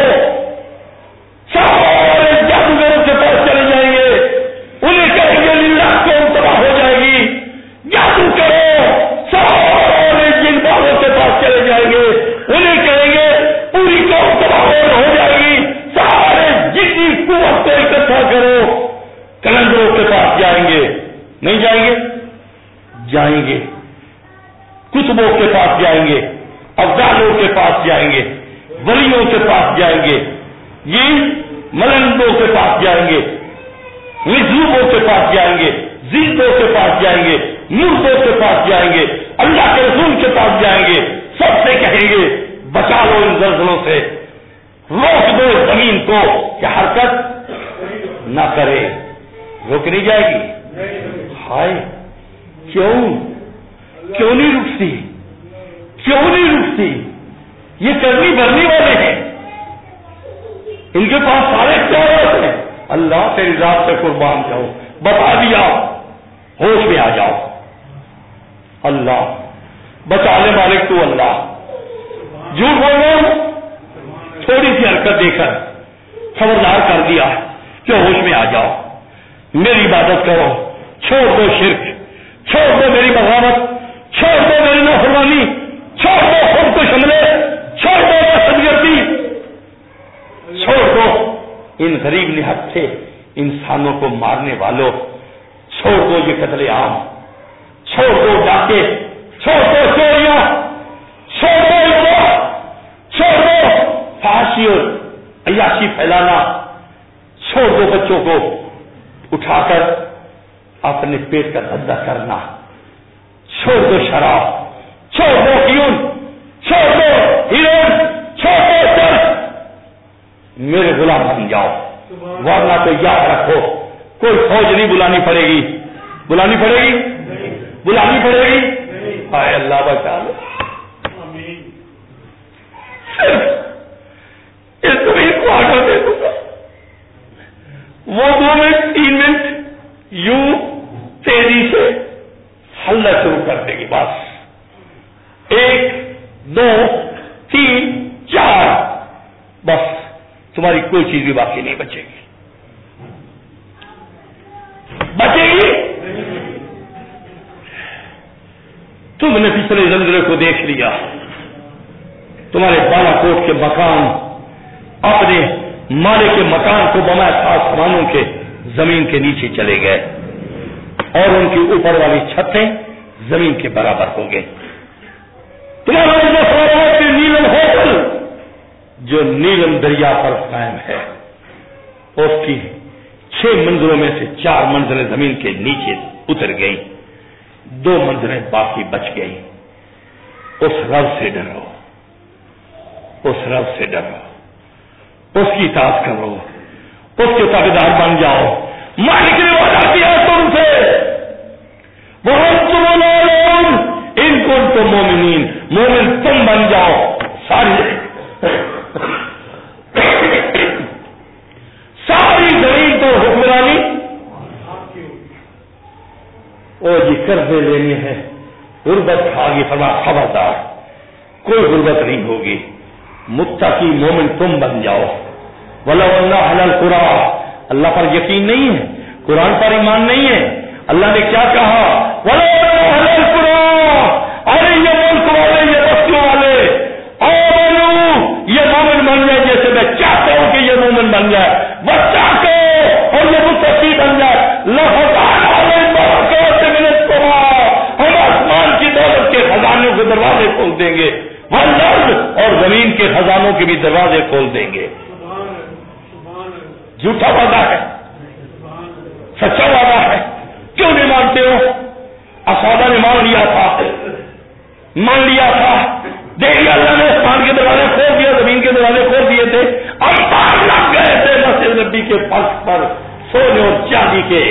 سارے جادوگروں کے پاس چلے جائیں گے، انہیں کہیں گے اللہ قوم تباہ ہو جائے گی، جادو کرو، سارے جن والوں کے پاس چلے جائیں گے، انہیں کہیں گے پوری قوم تباہ ہو جائے گی، سارے جتنی قوت کو اکٹھا کرو، کلندروں کے پاس جائیں گے، نہیں جائیں گے؟ جائیں گے، کتبوں کے پاس جائیں گے، افضالوں کے پاس جائیں گے، ولیوں کے پاس جائیں گے، یہ ملنگوں کے پاس جائیں گے، مجذوبوں کے پاس جائیں گے، زندوں کے پاس جائیں گے، مردوں کے پاس جائیں گے، اللہ کے رسول کے پاس جائیں گے، سب سے کہیں گے بچا لو ان زلزلوں سے، روک دو اس زمین کو کہ حرکت نہ کرے۔ روک نہیں جائے گی؟ ہائے، کیوں نہیں رکتی؟ کیوں نہیں رکتی؟ یہ کرنی بھرنی والے ہیں، ان کے پاس سارے اختیارات ہیں. اللہ تیری ذات سے قربان جاؤ, بتا دیا, ہوش میں آ جاؤ. اللہ بچانے مالک تو اللہ. جھوٹ بول رہا ہوں, تھوڑی سی حرکت دے کر خبردار کر دیا کہ ہوش میں آ جاؤ, میری عبادت کرو, چھوڑ دو شرک, چھوڑ دو میری بغاوت, چھوڑ دو میری نافرمانی, چھوڑ دو خود کو شملے, چھوڑ دو وحشتگردی, چھوڑ دو ان غریب نہت سے انسانوں کو مارنے والوں, چھوڑ دو یہ قتل عام, چھوڑ دو ڈاکے, چھوڑ دو چوریاں, چھوڑ دو لوگ, چھوڑ دو فحاشی اور عیاشی پھیلانا, چھوڑ دو بچوں کو اٹھا کر اپنے پیٹ کا دھندا کرنا, چھوڑ دو شراب, چھوڑ دو خیون, چھوڑ دو ہیروئن, چھوڑ دو چرس, میرے غلام بن جاؤ. ورنہ تو یاد رکھو کوئی فوج نہیں بلانی پڑے گی. بلانی پڑے گی, بلانی پڑے گی. ہائے اللہ بچا لو. اس زمین کو آٹا دے دوں گا, وہ 2 منٹ 3 منٹ یوں تیزی سے ہلنا شروع کر دے گی. بس 1 2 3 4, بس تمہاری کوئی چیز بھی باقی نہیں بچے گی. بچے گی. تم نے پچھلے زلزلے کو دیکھ لیا, تمہارے بالا کوٹ کے مکان اپنے مالک کے مکان کو بنائے خاص سامانوں کے زمین کے نیچے چلے گئے اور ان کی اوپر والی چھتیں زمین کے برابر ہو گئے. تمہارا نیلم ہوٹل جو نیلم دریا پر قائم ہے اس کی 6 منزلوں میں سے 4 منزلیں زمین کے نیچے اتر گئی, 2 منزلیں باقی بچ گئی. اس رب سے ڈرو, اس رب سے ڈرو, اس کی اطاعت کرو, اس کے تابعدار بن جاؤ. مالک نے وعدہ کیا تم سے, وَأَنْتُمُ الْمُؤْمِنُونَ إِن كُنتُم مُؤْمِنِينَ, مومن تم بن جاؤ. ساری زمین تو حکمرانی او جی قرضے لینے ہیں, غربت کھاگی. فرما خبردار کوئی غربت نہیں ہوگی, متقی مومن تم بن جاؤ. وَلَوْ أَنَّ أَهْلَ الْقُرَىٰ, اللہ پر یقین نہیں ہے, قرآن پر ایمان نہیں ہے. اللہ نے کیا کہا؟ وَلَوْ أَنَّ أَهْلَ الْقُرَىٰ, ارے یہ ملک والے, یہ بستیوں والے, یہ مومن بن جائے, جیسے میں چاہتا ہوں کہ یہ مومن بن جائے, بچہ کے اور یہ متقی بن جائے. ہم آسمان کی دولت کے خزانوں کے دروازے کھول دیں گے, اور زمین کے خزانوں کے بھی دروازے کھول دیں گے. جھوٹا وعدہ ہے, سچا وعدہ ہے, کیوں نہیں مانتے ہو؟ اصحابہ نے مان لیا تھا, مان لیا تھا. دیکھیے اللہ نے آسمان کے دروازے کھول دیا, زمین کے دروازے کھول دیے تھے, اب پار لگ گئے تھے مسجد نبی کے فرش پر سونے اور چاندی کے.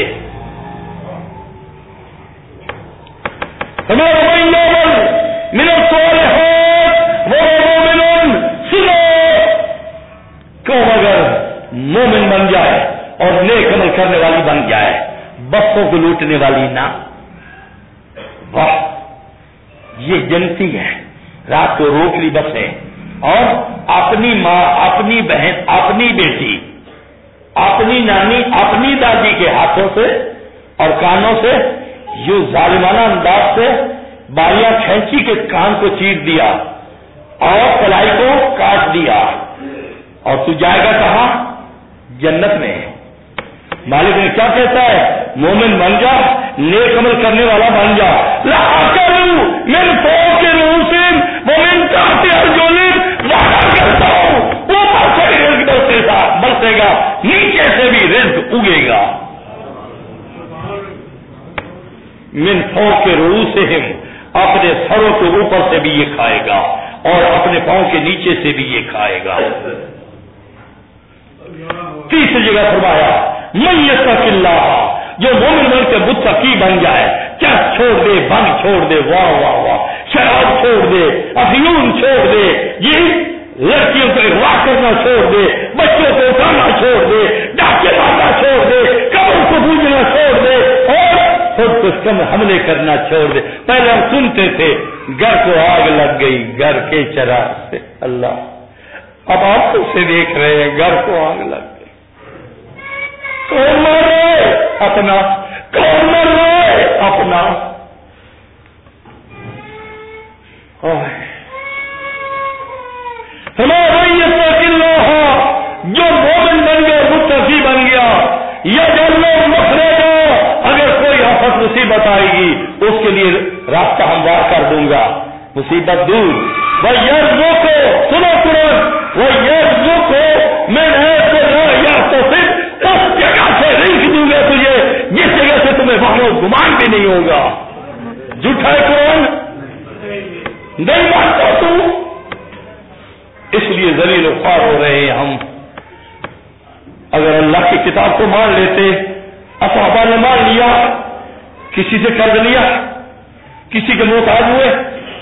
کیوں اگر مومن بن جائے اور نیک عمل کرنے والی بن جائے, بسوں کو لوٹنے والی نہ. واہ, یہ جنتی ہے, رات کو روک لی بسیں اور اپنی ماں, اپنی بہن, اپنی بیٹی, اپنی نانی, اپنی دادی کے ہاتھوں سے اور کانوں سے یوں ظالمانہ انداز سے باریاں کھینچی کے کان کو چیر دیا اور کلائی کو کاٹ دیا. اور تو جائے گا کہاں؟ جنت میں. مالک نے کیا کہتا ہے؟ مومن بن جا, نیک عمل کرنے والا بن جا. لا کروں من فوق رؤوسہم ومن تحت ارجلہم, وعدہ کرتا ہوں اوپر سے بھی رزق برسے گا, نیچے سے بھی رزق اگے گا. من فوق رؤوسہم, اپنے سروں کے اوپر سے بھی یہ کھائے گا اور اپنے پاؤں کے نیچے سے بھی یہ کھائے گا. تیسری جگہ فرمایا من یتق اللہ, جو مومن بن کے متقی بن جائے, چرس چھوڑ دے, بھنگ چھوڑ دے, واہ واہ واہ, شراب چھوڑ دے, افیون چھوڑ دے, یہ لڑکیوں کو اغوا کرنا چھوڑ دے, بچوں کو چھوڑ دے, ڈاکے مارنا چھوڑ دے, قبر کو پوجنا چھوڑ دے اور خود کچھ کم حملے کرنا چھوڑ دے. پہلے ہم سنتے تھے گھر کو آگ لگ گئی گھر کے چراغ سے, اللہ اب آپ سے دیکھ رہے ہیں گھر کو آگ لگ گئی. کون مر رہے اپنا, کون مر رہے اپنا. ہمارا جو مومن بن گیا متقی بن گیا, یا جلو مخرجا, اگر کوئی آفت مصیبت آئے گی اس کے لیے راستہ ہموار کر دوں گا, مصیبت دور. وہ یزو کو سنو ترنت, وہ یزو کو میں یا تو صرف اس جگہ سے رنگ دوں گا تجھے جس جگہ سے تمہیں وہاں گمان بھی نہیں ہوگا. جھوٹا ہے قرآن, نہیں مانتا تو اس لیے ذلیل و خوار ہو رہے ہیں ہم. اگر اللہ کی کتاب کو مان لیتے, اصحابہ نے مان لیا, کسی سے قرض لیا, کسی کے محتاج ہوئے,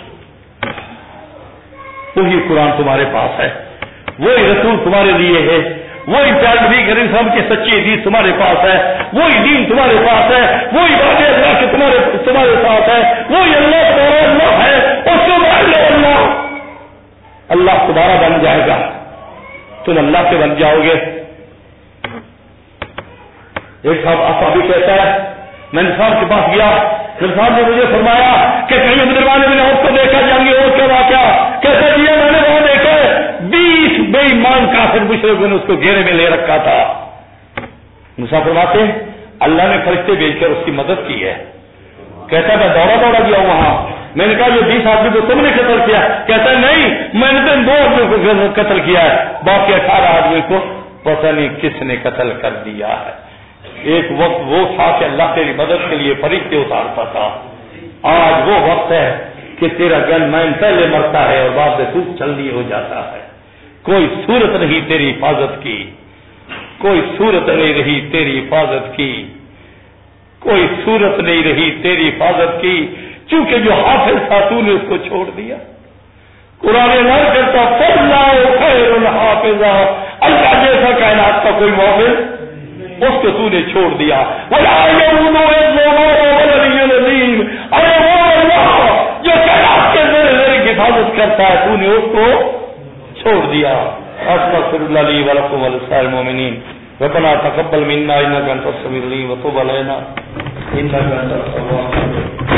وہی قرآن تمہارے پاس ہے, وہی رسول تمہارے لیے ہے, وہی پیار نبی کریم صلی اللہ علیہ وسلم کی سچی حدیث تمہارے پاس ہے, وہی دین تمہارے پاس ہے, وہی بات اللہ کے تمہارے ساتھ ہے, وہی اللہ تمہارا اللہ ہے, اس کو مان لو. اللہ تمہارا بن جائے گا, تم اللہ سے بن جاؤ گے. ایک صاحب اصحابی کہتا ہے میں نصاب کے پاس گیا, نصاب نے مجھے فرمایا کہ کہیں عبدالرحمن بن عوف کو دیکھا جنگی اور کیا واقعہ, کہتا جی میں نے وہاں دیکھا 20 بے ایمان کافر مشرکوں نے اس کو گھیرے میں لے رکھا تھا. نصاب فرماتے اللہ نے فرشتے بھیج کر اس کی مدد کی ہے. کہتا میں دوڑا گیا وہاں, میں نے کہا یہ 20 آدمی کو تم نے قتل کیا, کہتا ہے نہیں میں نے تو 2 آدمیوں کو قتل کیا ہے, باقی 18 آدمی کو پتہ نہیں کس نے قتل کر دیا ہے. ایک وقت وہ تھا کہ اللہ تیری مدد کے لیے فرشتے اتارتا تھا, آج وہ وقت ہے کہ تیرا گن مین پہلے مرتا ہے اور بعد میں تو چلنی ہو جاتا ہے. کوئی صورت نہیں تیری حفاظت کی, کوئی صورت نہیں رہی تیری حفاظت کی, کوئی صورت نہیں رہی تیری حفاظت کی, چونکہ جو حافظ تھا تو نے اس کو چھوڑ دیا. قرآن نہ کرتا فاللہ خیر الحافظ, اللہ جیسا کائنات کا کوئی محافظ, اس کو تو نے چھوڑ دیا. ارے وہ اللہ جو کائنات کے ذرے کی حفاظت کرتا ہے, تو نے اس کو چھوڑ دیا. استغفر اللہ لی ولکم ولسائر المؤمنین. ربنا تقبل منا انک انت السمیع العلیم وتب علینا انک انت التواب الرحیم.